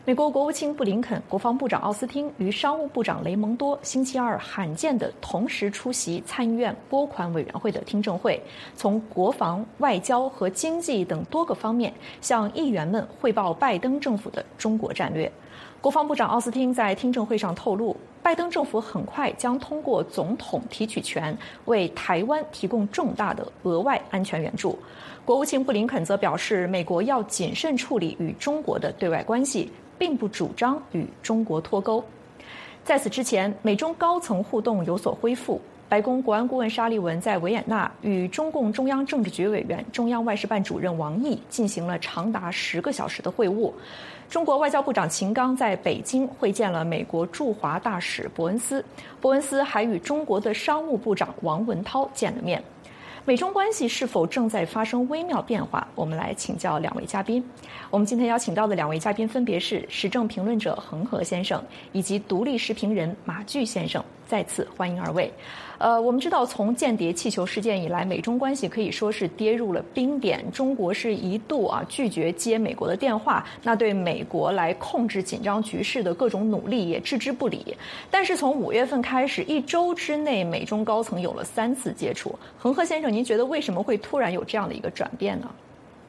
Speaker 1: 美国国务卿布林肯、国防部长奥斯汀与商务部长雷蒙多星期二罕见地同时出席参议院拨款委员会的听证会，从国防、外交和经济等多个方面向议员们汇报拜登政府的中国战略。国防部长奥斯汀在听证会上透露，拜登政府很快将通过总统提取权为台湾提供重大的额外安全援助。国务卿布林肯则表示，美国要谨慎处理与中国的对外关系，并不主张与中国脱钩。在此之前，美中高层互动有所恢复。白宫国安顾问沙利文在维也纳与中共中央政治局委员、中央外事办主任王毅进行了长达十个小时的会晤。中国外交部长秦刚在北京会见了美国驻华大使伯恩斯，伯恩斯还与中国的商务部长王文涛见了面。美中关系是否正在发生微妙变化？我们来请教两位嘉宾。我们今天邀请到的两位嘉宾分别是时政评论者恒河先生以及独立时评人马炬先生。再次欢迎二位。呃，我们知道从间谍气球事件以来，美中关系可以说是跌入了冰点。中国是一度啊拒绝接美国的电话，那对美国来控制紧张局势的各种努力也置之不理。但是从五月份开始，一周之内，美中高层有了三次接触。恒河先生，您觉得为什么会突然有这样的一个转变呢？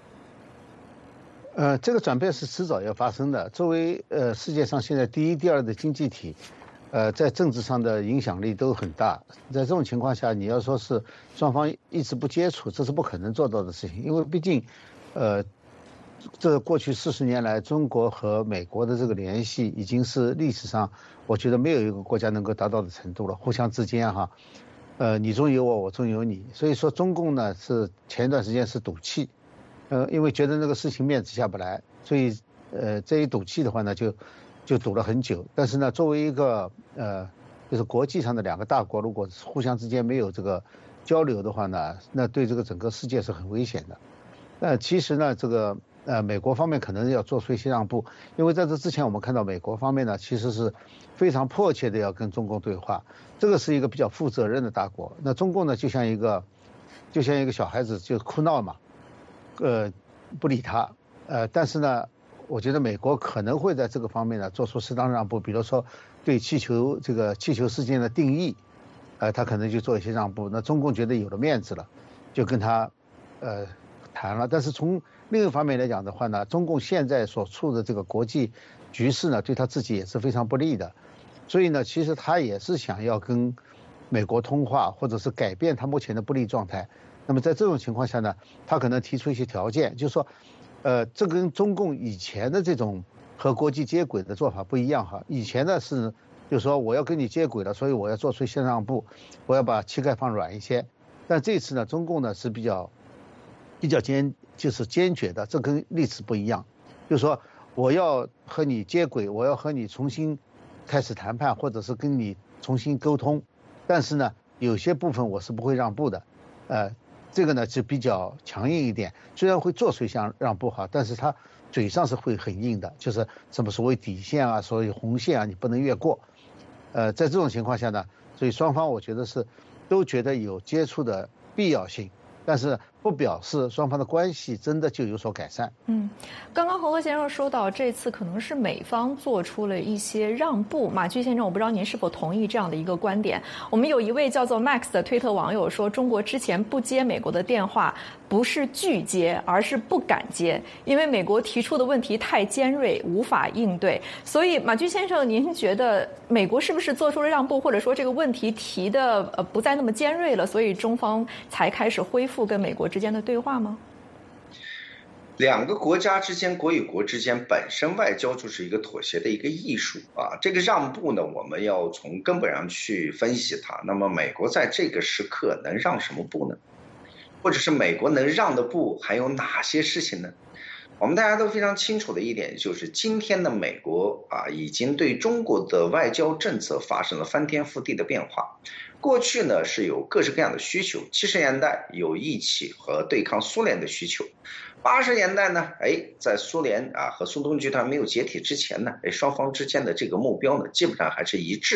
Speaker 3: 呃，这个转变是迟早要发生的。作为呃世界上现在第一、第二的经济体，呃，在政治上的影响力都很大。在这种情况下，你要说是双方一直不接触，这是不可能做到的事情。因为毕竟，呃，这过去四十年来，中国和美国的这个联系已经是历史上我觉得没有一个国家能够达到的程度了。互相之间哈，呃，你中有我，我中有你。所以说，中共呢是前一段时间是赌气。呃，因为觉得那个事情面子下不来，所以呃这一赌气的话呢，就就赌了很久。但是呢，作为一个呃就是国际上的两个大国，如果互相之间没有这个交流的话呢，那对这个整个世界是很危险的。那其实呢，这个呃美国方面可能要做出一些让步，因为在这之前我们看到美国方面呢，其实是非常迫切的要跟中共对话，这个是一个比较负责任的大国。那中共呢，就像一个就像一个小孩子，就哭闹嘛。呃，不理他，呃，但是呢，我觉得美国可能会在这个方面呢做出适当让步，比如说对气球这个气球事件的定义，呃，他可能就做一些让步。那中共觉得有了面子了，就跟他呃谈了。但是从另一方面来讲的话呢，中共现在所处的这个国际局势呢，对他自己也是非常不利的，所以呢，其实他也是想要跟美国通话，或者是改变他目前的不利状态。那么在这种情况下呢，他可能提出一些条件，就是说，呃，这跟中共以前的这种和国际接轨的做法不一样哈。以前呢是，就是说我要跟你接轨了，所以我要做出一些让步，我要把膝盖放软一些。但这次呢，中共呢是比较比较坚，就是坚决的，这跟历史不一样，就是说我要和你接轨，我要和你重新开始谈判，或者是跟你重新沟通，但是呢，有些部分我是不会让步的，呃。这个呢就比较强硬一点，虽然会做出一项让步哈，但是他嘴上是会很硬的，就是什么所谓底线啊，所谓红线啊，你不能越过。呃，在这种情况下呢，所以双方我觉得是都觉得有接触的必要性，但是不表示双方的关系真的就有所改善。
Speaker 1: 嗯，刚刚恒河先生说到，这次可能是美方做出了一些让步。马炬先生，我不知道您是否同意这样的一个观点？我们有一位叫做 Max 的推特网友说，中国之前不接美国的电话，不是拒接，而是不敢接，因为美国提出的问题太尖锐，无法应对。所以，马炬先生，您觉得美国是不是做出了让步，或者说这个问题提的呃不再那么尖锐了，所以中方才开始恢复跟美国之间的对话吗？
Speaker 4: 两个国家之间，国与国之间本身外交就是一个妥协的一个艺术啊。这个让步呢，我们要从根本上去分析它。那么美国在这个时刻能让什么步呢？或者是美国能让的步还有哪些事情呢？我们大家都非常清楚的一点就是，今天的美国啊，已经对中国的外交政策发生了翻天覆地的变化。过去呢是有各式各样的需求，七十年代有一起和对抗苏联的需求，八十年代呢，哎，在苏联啊和苏东集团没有解体之前呢，哎，双方之间的这个目标呢，基本上还是一致的。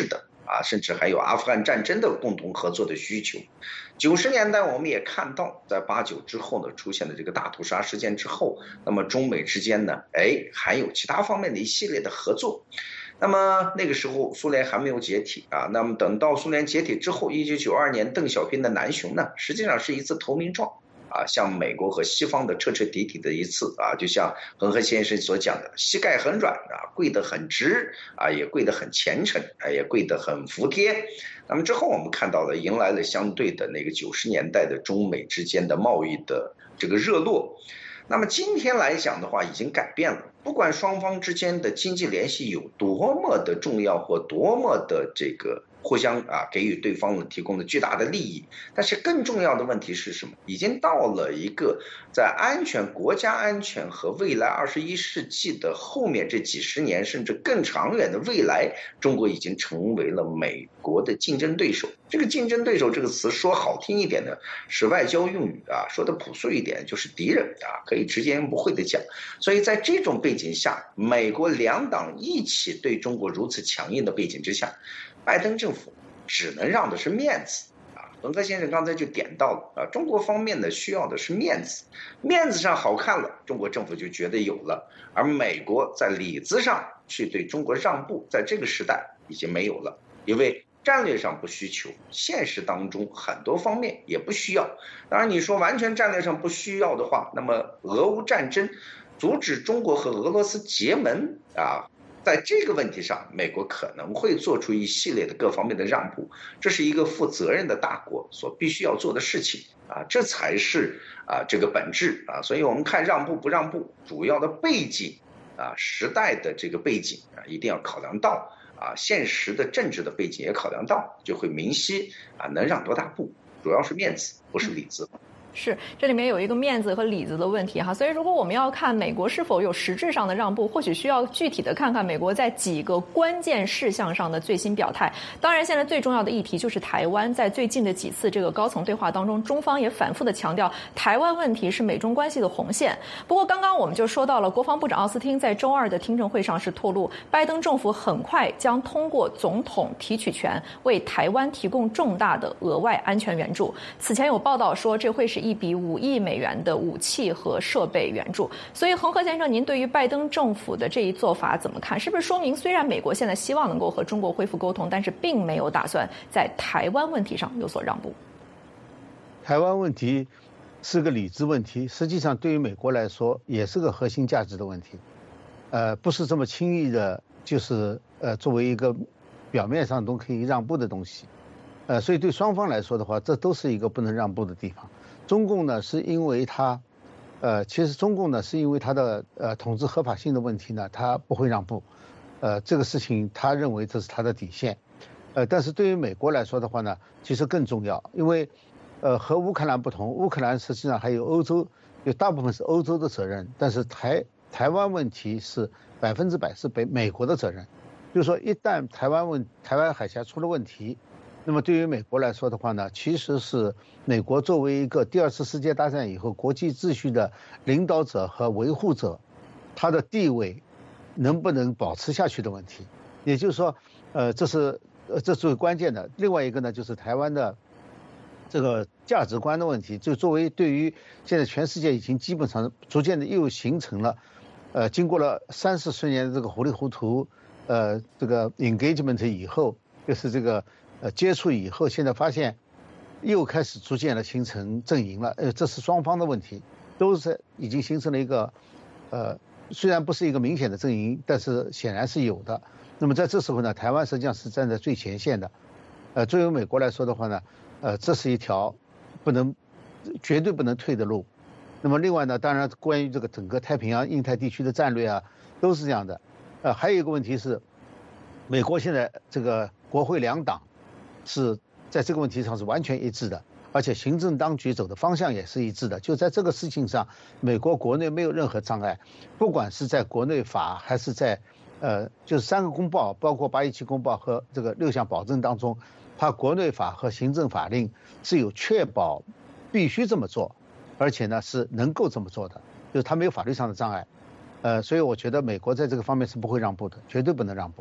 Speaker 4: 啊，甚至还有阿富汗战争的共同合作的需求。九十年代我们也看到，在八九之后呢，出现了这个大屠杀事件之后，那么中美之间呢，哎，还有其他方面的一系列的合作。那么那个时候苏联还没有解体啊，那么等到苏联解体之后，一九九二年邓小平的南巡呢，实际上是一次投名状。啊，向美国和西方的彻彻底底的一次啊，就像恒河先生所讲的，膝盖很软啊，跪得很直啊，也跪得很虔诚啊，也跪得很服帖。那么之后我们看到了，迎来了相对的那个九十年代的中美之间的贸易的这个热络。那么今天来讲的话，已经改变了。不管双方之间的经济联系有多么的重要或多么的这个互相啊给予对方呢提供了巨大的利益，但是更重要的问题是什么？已经到了一个在安全、国家安全和未来二十一世纪的后面这几十年甚至更长远的未来，中国已经成为了美国的竞争对手。这个竞争对手这个词说好听一点呢，是外交用语啊；说的朴素一点就是敌人啊，可以直言不讳的讲。所以在这种背景下，美国两党一起对中国如此强硬的背景之下，拜登政府只能让的是面子啊。恒河先生刚才就点到了啊，中国方面呢需要的是面子，面子上好看了，中国政府就觉得有了，而美国在里子上去对中国让步，在这个时代已经没有了，因为战略上不需求，现实当中很多方面也不需要。当然你说完全战略上不需要的话，那么俄乌战争阻止中国和俄罗斯结盟啊，在这个问题上，美国可能会做出一系列的各方面的让步，这是一个负责任的大国所必须要做的事情啊，这才是啊这个本质啊。所以我们看让步不让步，主要的背景啊，时代的这个背景啊，一定要考量到啊，现实的政治的背景也考量到，就会明晰啊能让多大步，主要是面子，不是里子。
Speaker 1: 是，这里面有一个面子和里子的问题哈，所以如果我们要看美国是否有实质上的让步，或许需要具体的看看美国在几个关键事项上的最新表态。当然，现在最重要的议题就是台湾，在最近的几次这个高层对话当中，中方也反复的强调台湾问题是美中关系的红线。不过，刚刚我们就说到了，国防部长奥斯汀在周二的听证会上是透露，拜登政府很快将通过总统提取权为台湾提供重大的额外安全援助。此前有报道说，这会是一笔五亿美元的武器和设备援助。所以恒河先生，您对于拜登政府的这一做法怎么看？是不是说明虽然美国现在希望能够和中国恢复沟通，但是并没有打算在台湾问题上有所让步？
Speaker 3: 台湾问题是个理智问题，实际上对于美国来说也是个核心价值的问题，呃，不是这么轻易的，就是呃作为一个表面上都可以让步的东西。呃，所以对双方来说的话，这都是一个不能让步的地方。中共呢，是因为它，呃，其实中共呢，是因为它的呃统治合法性的问题呢，它不会让步。呃，这个事情他认为这是他的底线。呃，但是对于美国来说的话呢，其实更重要，因为，呃，和乌克兰不同，乌克兰实际上还有欧洲，有大部分是欧洲的责任，但是台台湾问题是百分之百是北美国的责任。就是说，一旦台湾问台湾海峡出了问题，那么对于美国来说的话呢，其实是美国作为一个第二次世界大战以后国际秩序的领导者和维护者，他的地位能不能保持下去的问题。也就是说，呃，这是呃这是最关键的。另外一个呢，就是台湾的这个价值观的问题，就作为对于现在全世界已经基本上逐渐的又形成了，呃，经过了三四十年的这个糊里糊涂，呃，这个 engagement 以后，就是这个。呃，接触以后，现在发现又开始逐渐的形成阵营了。呃，这是双方的问题，都是已经形成了一个，呃，虽然不是一个明显的阵营，但是显然是有的。那么在这时候呢，台湾实际上是站在最前线的。呃，作为美国来说的话呢，呃，这是一条不能绝对不能退的路。那么另外呢，当然关于这个整个太平洋、印太地区的战略啊，都是这样的。呃，还有一个问题是，美国现在这个国会两党。是在这个问题上是完全一致的，而且行政当局走的方向也是一致的。就在这个事情上，美国国内没有任何障碍，不管是在国内法还是在，呃，就是三个公报，包括八一七公报和这个六项保证当中，它国内法和行政法令是有确保必须这么做，而且呢是能够这么做的，就是它没有法律上的障碍。呃，所以我觉得美国在这个方面是不会让步的，绝对不能让步。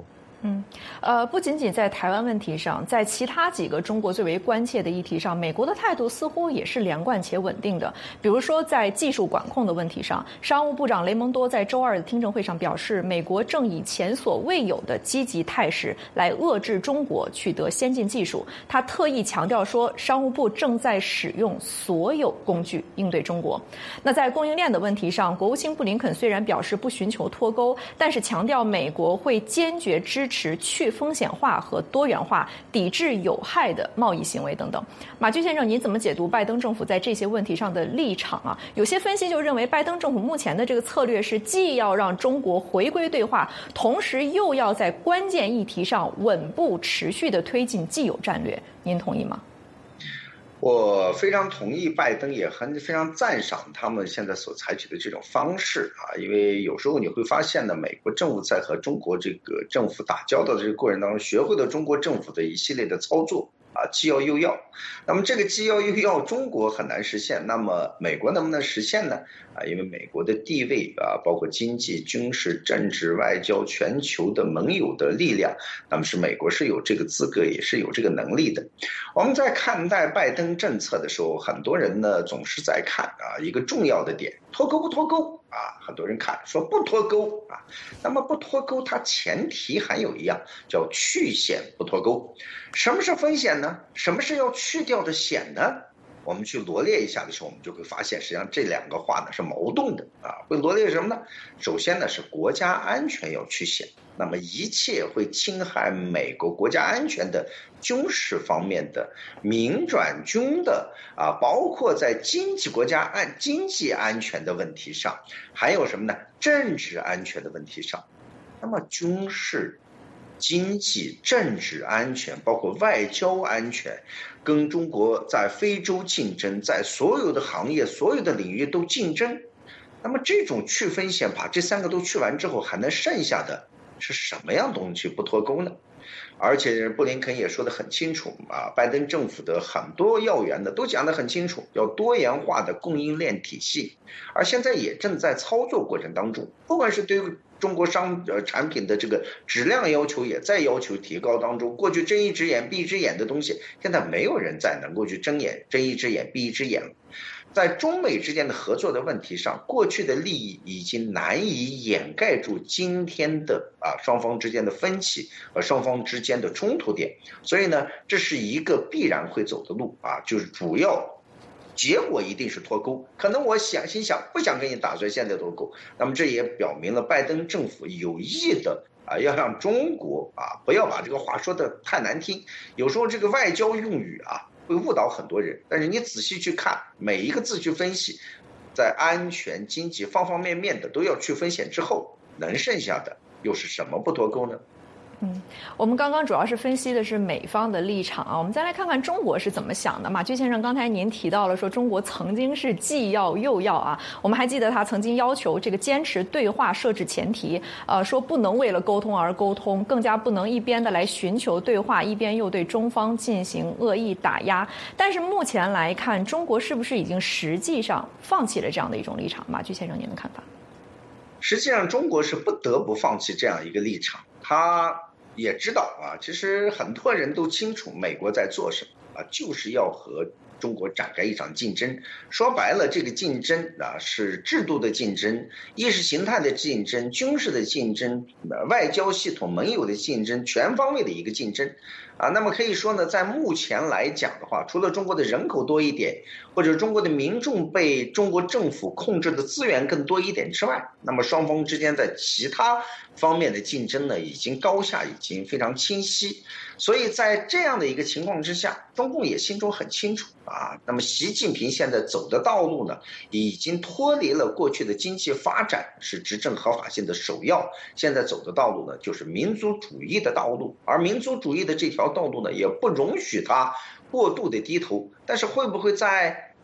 Speaker 1: 嗯，呃，不仅仅在台湾问题上，在其他几个中国最为关切的议题上，美国的态度似乎也是连贯且稳定的。比如说，在技术管控的问题上，商务部长雷蒙多在周二的听证会上表示，美国正以前所未有的积极态势来遏制中国取得先进技术。他特意强调说，商务部正在使用所有工具应对中国。那在供应链的问题上，国务卿布林肯虽然表示不寻求脱钩，但是强调美国会坚决支持持去风险化和多元化，抵制有害的贸易行为等等。马驹先生，您怎么解读拜登政府在这些问题上的立场啊？有些分析就认为，拜登政府目前的这个策略是既要让中国回归对话，同时又要在关键议题上稳步持续地推进既有战略。您同意吗？
Speaker 4: 我非常同意拜登，也很非常赞赏他们现在所采取的这种方式啊，因为有时候你会发现呢，美国政府在和中国这个政府打交道的这个过程当中，学会了中国政府的一系列的操作啊，既要又要。那么这个既要又要，中国很难实现，那么美国能不能实现呢？啊，因为美国的地位啊，包括经济、军事、政治、外交、全球的盟友的力量，那么是美国是有这个资格，也是有这个能力的。我们在看待拜登政策的时候，很多人呢总是在看啊一个重要的点，脱钩不脱钩啊？很多人看说不脱钩啊，那么不脱钩，它前提还有一样叫去险不脱钩。什么是风险呢？什么是要去掉的险呢？我们去罗列一下的时候，我们就会发现，实际上这两个话呢是矛盾的啊。会罗列什么呢？首先呢是国家安全要去险，那么一切会侵害美国国家安全的军事方面的民转军的啊，包括在经济国家安经济安全的问题上，还有什么呢？政治安全的问题上，那么军事、经济、政治安全，包括外交安全，跟中国在非洲竞争，在所有的行业、所有的领域都竞争。那么这种去风险，把这三个都去完之后，还能剩下的是什么样东西不脱钩呢？而且布林肯也说得很清楚啊，拜登政府的很多要员的都讲得很清楚，要多元化的供应链体系，而现在也正在操作过程当中，不管是对中国商呃产品的这个质量要求也在要求提高当中。过去睁一只眼闭一只眼的东西，现在没有人再能够去睁眼睁一只眼闭一只眼了。在中美之间的合作的问题上，过去的利益已经难以掩盖住今天的啊双方之间的分歧和双方之间的冲突点，所以呢，这是一个必然会走的路啊，就是主要结果一定是脱钩。可能我想心想不想跟你打算现在脱钩，那么这也表明了拜登政府有意的啊，要让中国啊不要把这个话说得太难听。有时候这个外交用语啊会误导很多人，但是你仔细去看每一个字去分析，在安全、经济方方面面的都要去风险之后，能剩下的又是什么不脱钩呢？
Speaker 1: 嗯，我们刚刚主要是分析的是美方的立场啊，我们再来看看中国是怎么想的。马驹先生，刚才您提到了说中国曾经是既要又要啊，我们还记得他曾经要求这个坚持对话设置前提，呃，说不能为了沟通而沟通，更加不能一边的来寻求对话，一边又对中方进行恶意打压。但是目前来看，中国是不是已经实际上放弃了这样的一种立场？马驹先生，您的看法？
Speaker 4: 实际上，中国是不得不放弃这样一个立场，他也知道啊，其实很多人都清楚美国在做什么啊，就是要和中国展开一场竞争。说白了，这个竞争啊是制度的竞争、意识形态的竞争、军事的竞争、外交系统盟友的竞争，全方位的一个竞争啊。那么可以说呢，在目前来讲的话，除了中国的人口多一点，或者中国的民众被中国政府控制的资源更多一点之外，那么双方之间在其他方面的竞争呢，已经高下已经非常清晰。所以在这样的一个情况之下，中共也心中很清楚啊。那么习近平现在走的道路呢，已经脱离了过去的经济发展是执政合法性的首要，现在走的道路呢，就是民族主义的道路。而民族主义的这条道路呢，也不容许他过度的低头。但是会不会在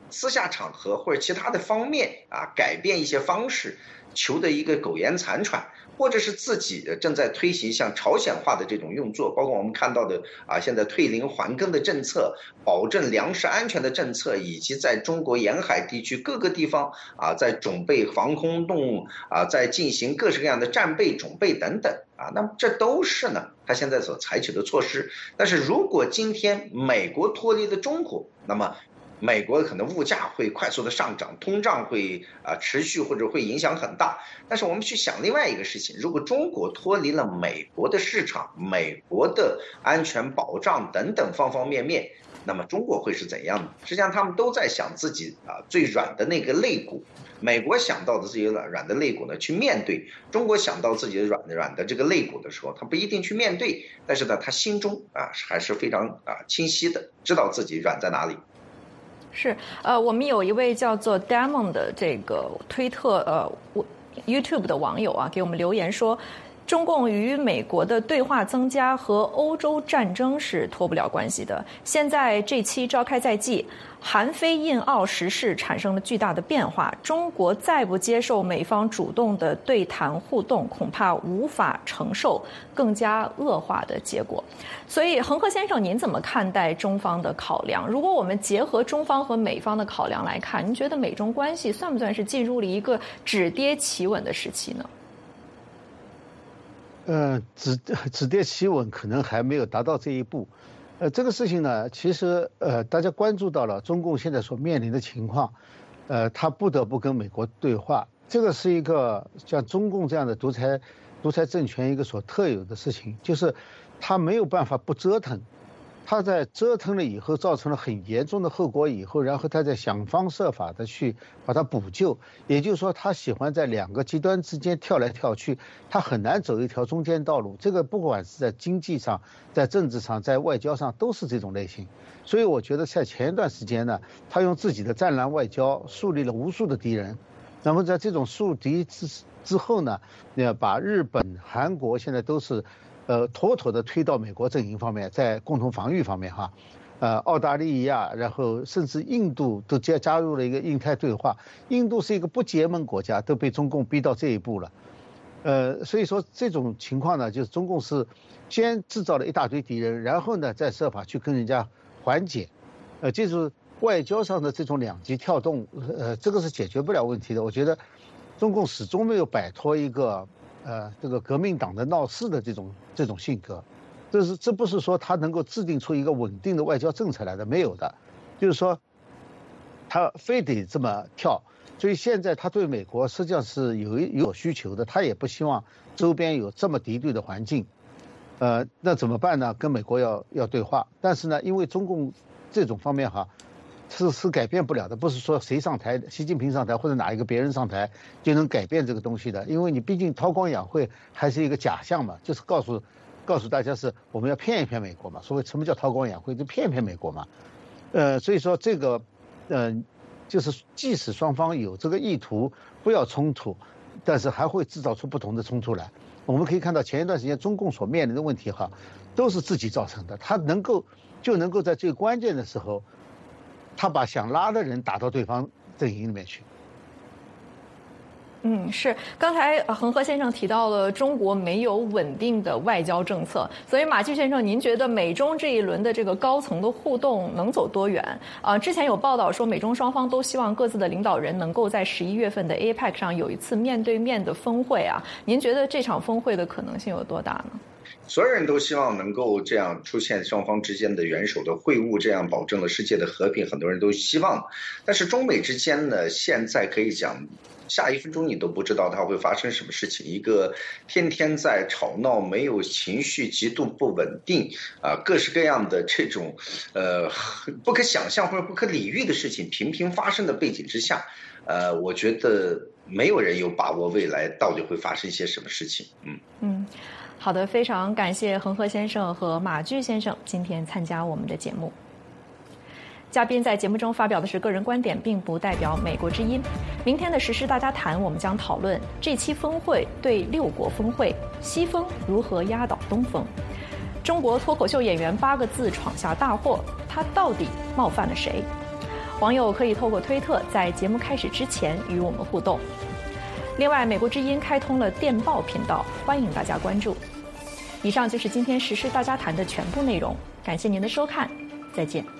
Speaker 4: 私下场合或者其他的方面啊，改变一些方式，求得一个苟延残喘，或者是自己正在推行像朝鲜化的这种用作，包括我们看到的啊，现在退林还耕的政策，保证粮食安全的政策，以及在中国沿海地区各个地方啊，在准备防空洞啊，在进行各式各样的战备准备等等啊，那么这都是呢他现在所采取的措施。但是如果今天美国脱离了中国，那么美国可能物价会快速的上涨，通胀会啊、呃、持续或者会影响很大。但是我们去想另外一个事情，如果中国脱离了美国的市场、美国的安全保障等等方方面面，那么中国会是怎样的？实际上他们都在想自己啊最软的那个肋骨。美国想到的自己软软的肋骨呢，去面对；中国想到自己的软软的这个肋骨的时候，他不一定去面对，但是呢，他心中啊还是非常啊清晰的，知道自己软在哪里。
Speaker 1: 是，呃，我们有一位叫做 Damon 的这个推特呃 YouTube 的网友啊，给我们留言说，中共与美国的对话增加和欧洲战争是脱不了关系的。现在这期召开在即，韩非印澳时事产生了巨大的变化，中国再不接受美方主动的对谈互动，恐怕无法承受更加恶化的结果。所以恒河先生，您怎么看待中方的考量？如果我们结合中方和美方的考量来看，您觉得美中关系算不算是进入了一个止跌企稳的时期呢？
Speaker 3: 呃，止止跌企稳可能还没有达到这一步。呃，这个事情呢，其实呃，大家关注到了中共现在所面临的情况，呃，他不得不跟美国对话，这个是一个像中共这样的独裁独裁政权一个所特有的事情，就是他没有办法不折腾。他在折腾了以后，造成了很严重的后果以后，然后他再想方设法的去把它补救。也就是说，他喜欢在两个极端之间跳来跳去，他很难走一条中间道路。这个不管是在经济上、在政治上、在外交上，都是这种类型。所以我觉得在前一段时间呢，他用自己的战狼外交树立了无数的敌人。那么在这种树敌之之后呢，呃，把日本、韩国现在都是。呃，妥妥的推到美国阵营方面，在共同防御方面哈，呃，澳大利亚，然后甚至印度都加加入了一个印太对话。印度是一个不结盟国家，都被中共逼到这一步了。呃，所以说这种情况呢，就是中共是先制造了一大堆敌人，然后呢再设法去跟人家缓解。呃，就是外交上的这种两极跳动，呃，这个是解决不了问题的。我觉得中共始终没有摆脱一个。呃，这个革命党的闹事的这种这种性格，这是这不是说他能够制定出一个稳定的外交政策来的，没有的，就是说他非得这么跳，所以现在他对美国实际上是有有需求的，他也不希望周边有这么敌对的环境，呃，那怎么办呢？跟美国要要对话，但是呢，因为中共这种方面哈。是是改变不了的，不是说谁上台，习近平上台或者哪一个别人上台就能改变这个东西的，因为你毕竟韬光养晦还是一个假象嘛，就是告诉告诉大家是我们要骗一骗美国嘛，所谓什么叫韬光养晦，就骗一骗美国嘛，呃，所以说这个，嗯、呃，就是即使双方有这个意图不要冲突，但是还会制造出不同的冲突来。我们可以看到前一段时间中共所面临的问题哈，都是自己造成的，他能够就能够在最关键的时候。他把想拉的人打到对方阵营里面去。
Speaker 1: 嗯，是。刚才恒河先生提到了中国没有稳定的外交政策，所以马季先生，您觉得美中这一轮的这个高层的互动能走多远？啊、呃，之前有报道说，美中双方都希望各自的领导人能够在十一月份的 A P E C 上有一次面对面的峰会啊。您觉得这场峰会的可能性有多大呢？
Speaker 4: 所有人都希望能够这样出现双方之间的元首的会晤，这样保证了世界的和平，很多人都希望。但是中美之间呢，现在可以讲下一分钟你都不知道它会发生什么事情，一个天天在吵闹、没有情绪、极度不稳定啊，各式各样的这种呃不可想象或者不可理喻的事情频频发生的背景之下，呃，我觉得没有人有把握未来到底会发生一些什么事情。嗯
Speaker 1: 嗯。好的，非常感谢恒河先生和马炬先生今天参加我们的节目。嘉宾在节目中发表的是个人观点，并不代表美国之音。明天的时事大家谈，我们将讨论这期峰会对六国峰会，西风如何压倒东风。中国脱口秀演员八个字闯下大祸，他到底冒犯了谁？ 网友可以透过推特在节目开始之前与我们互动。另外，美国之音开通了电报频道，欢迎大家关注。以上就是今天时事大家谈的全部内容，感谢您的收看，再见。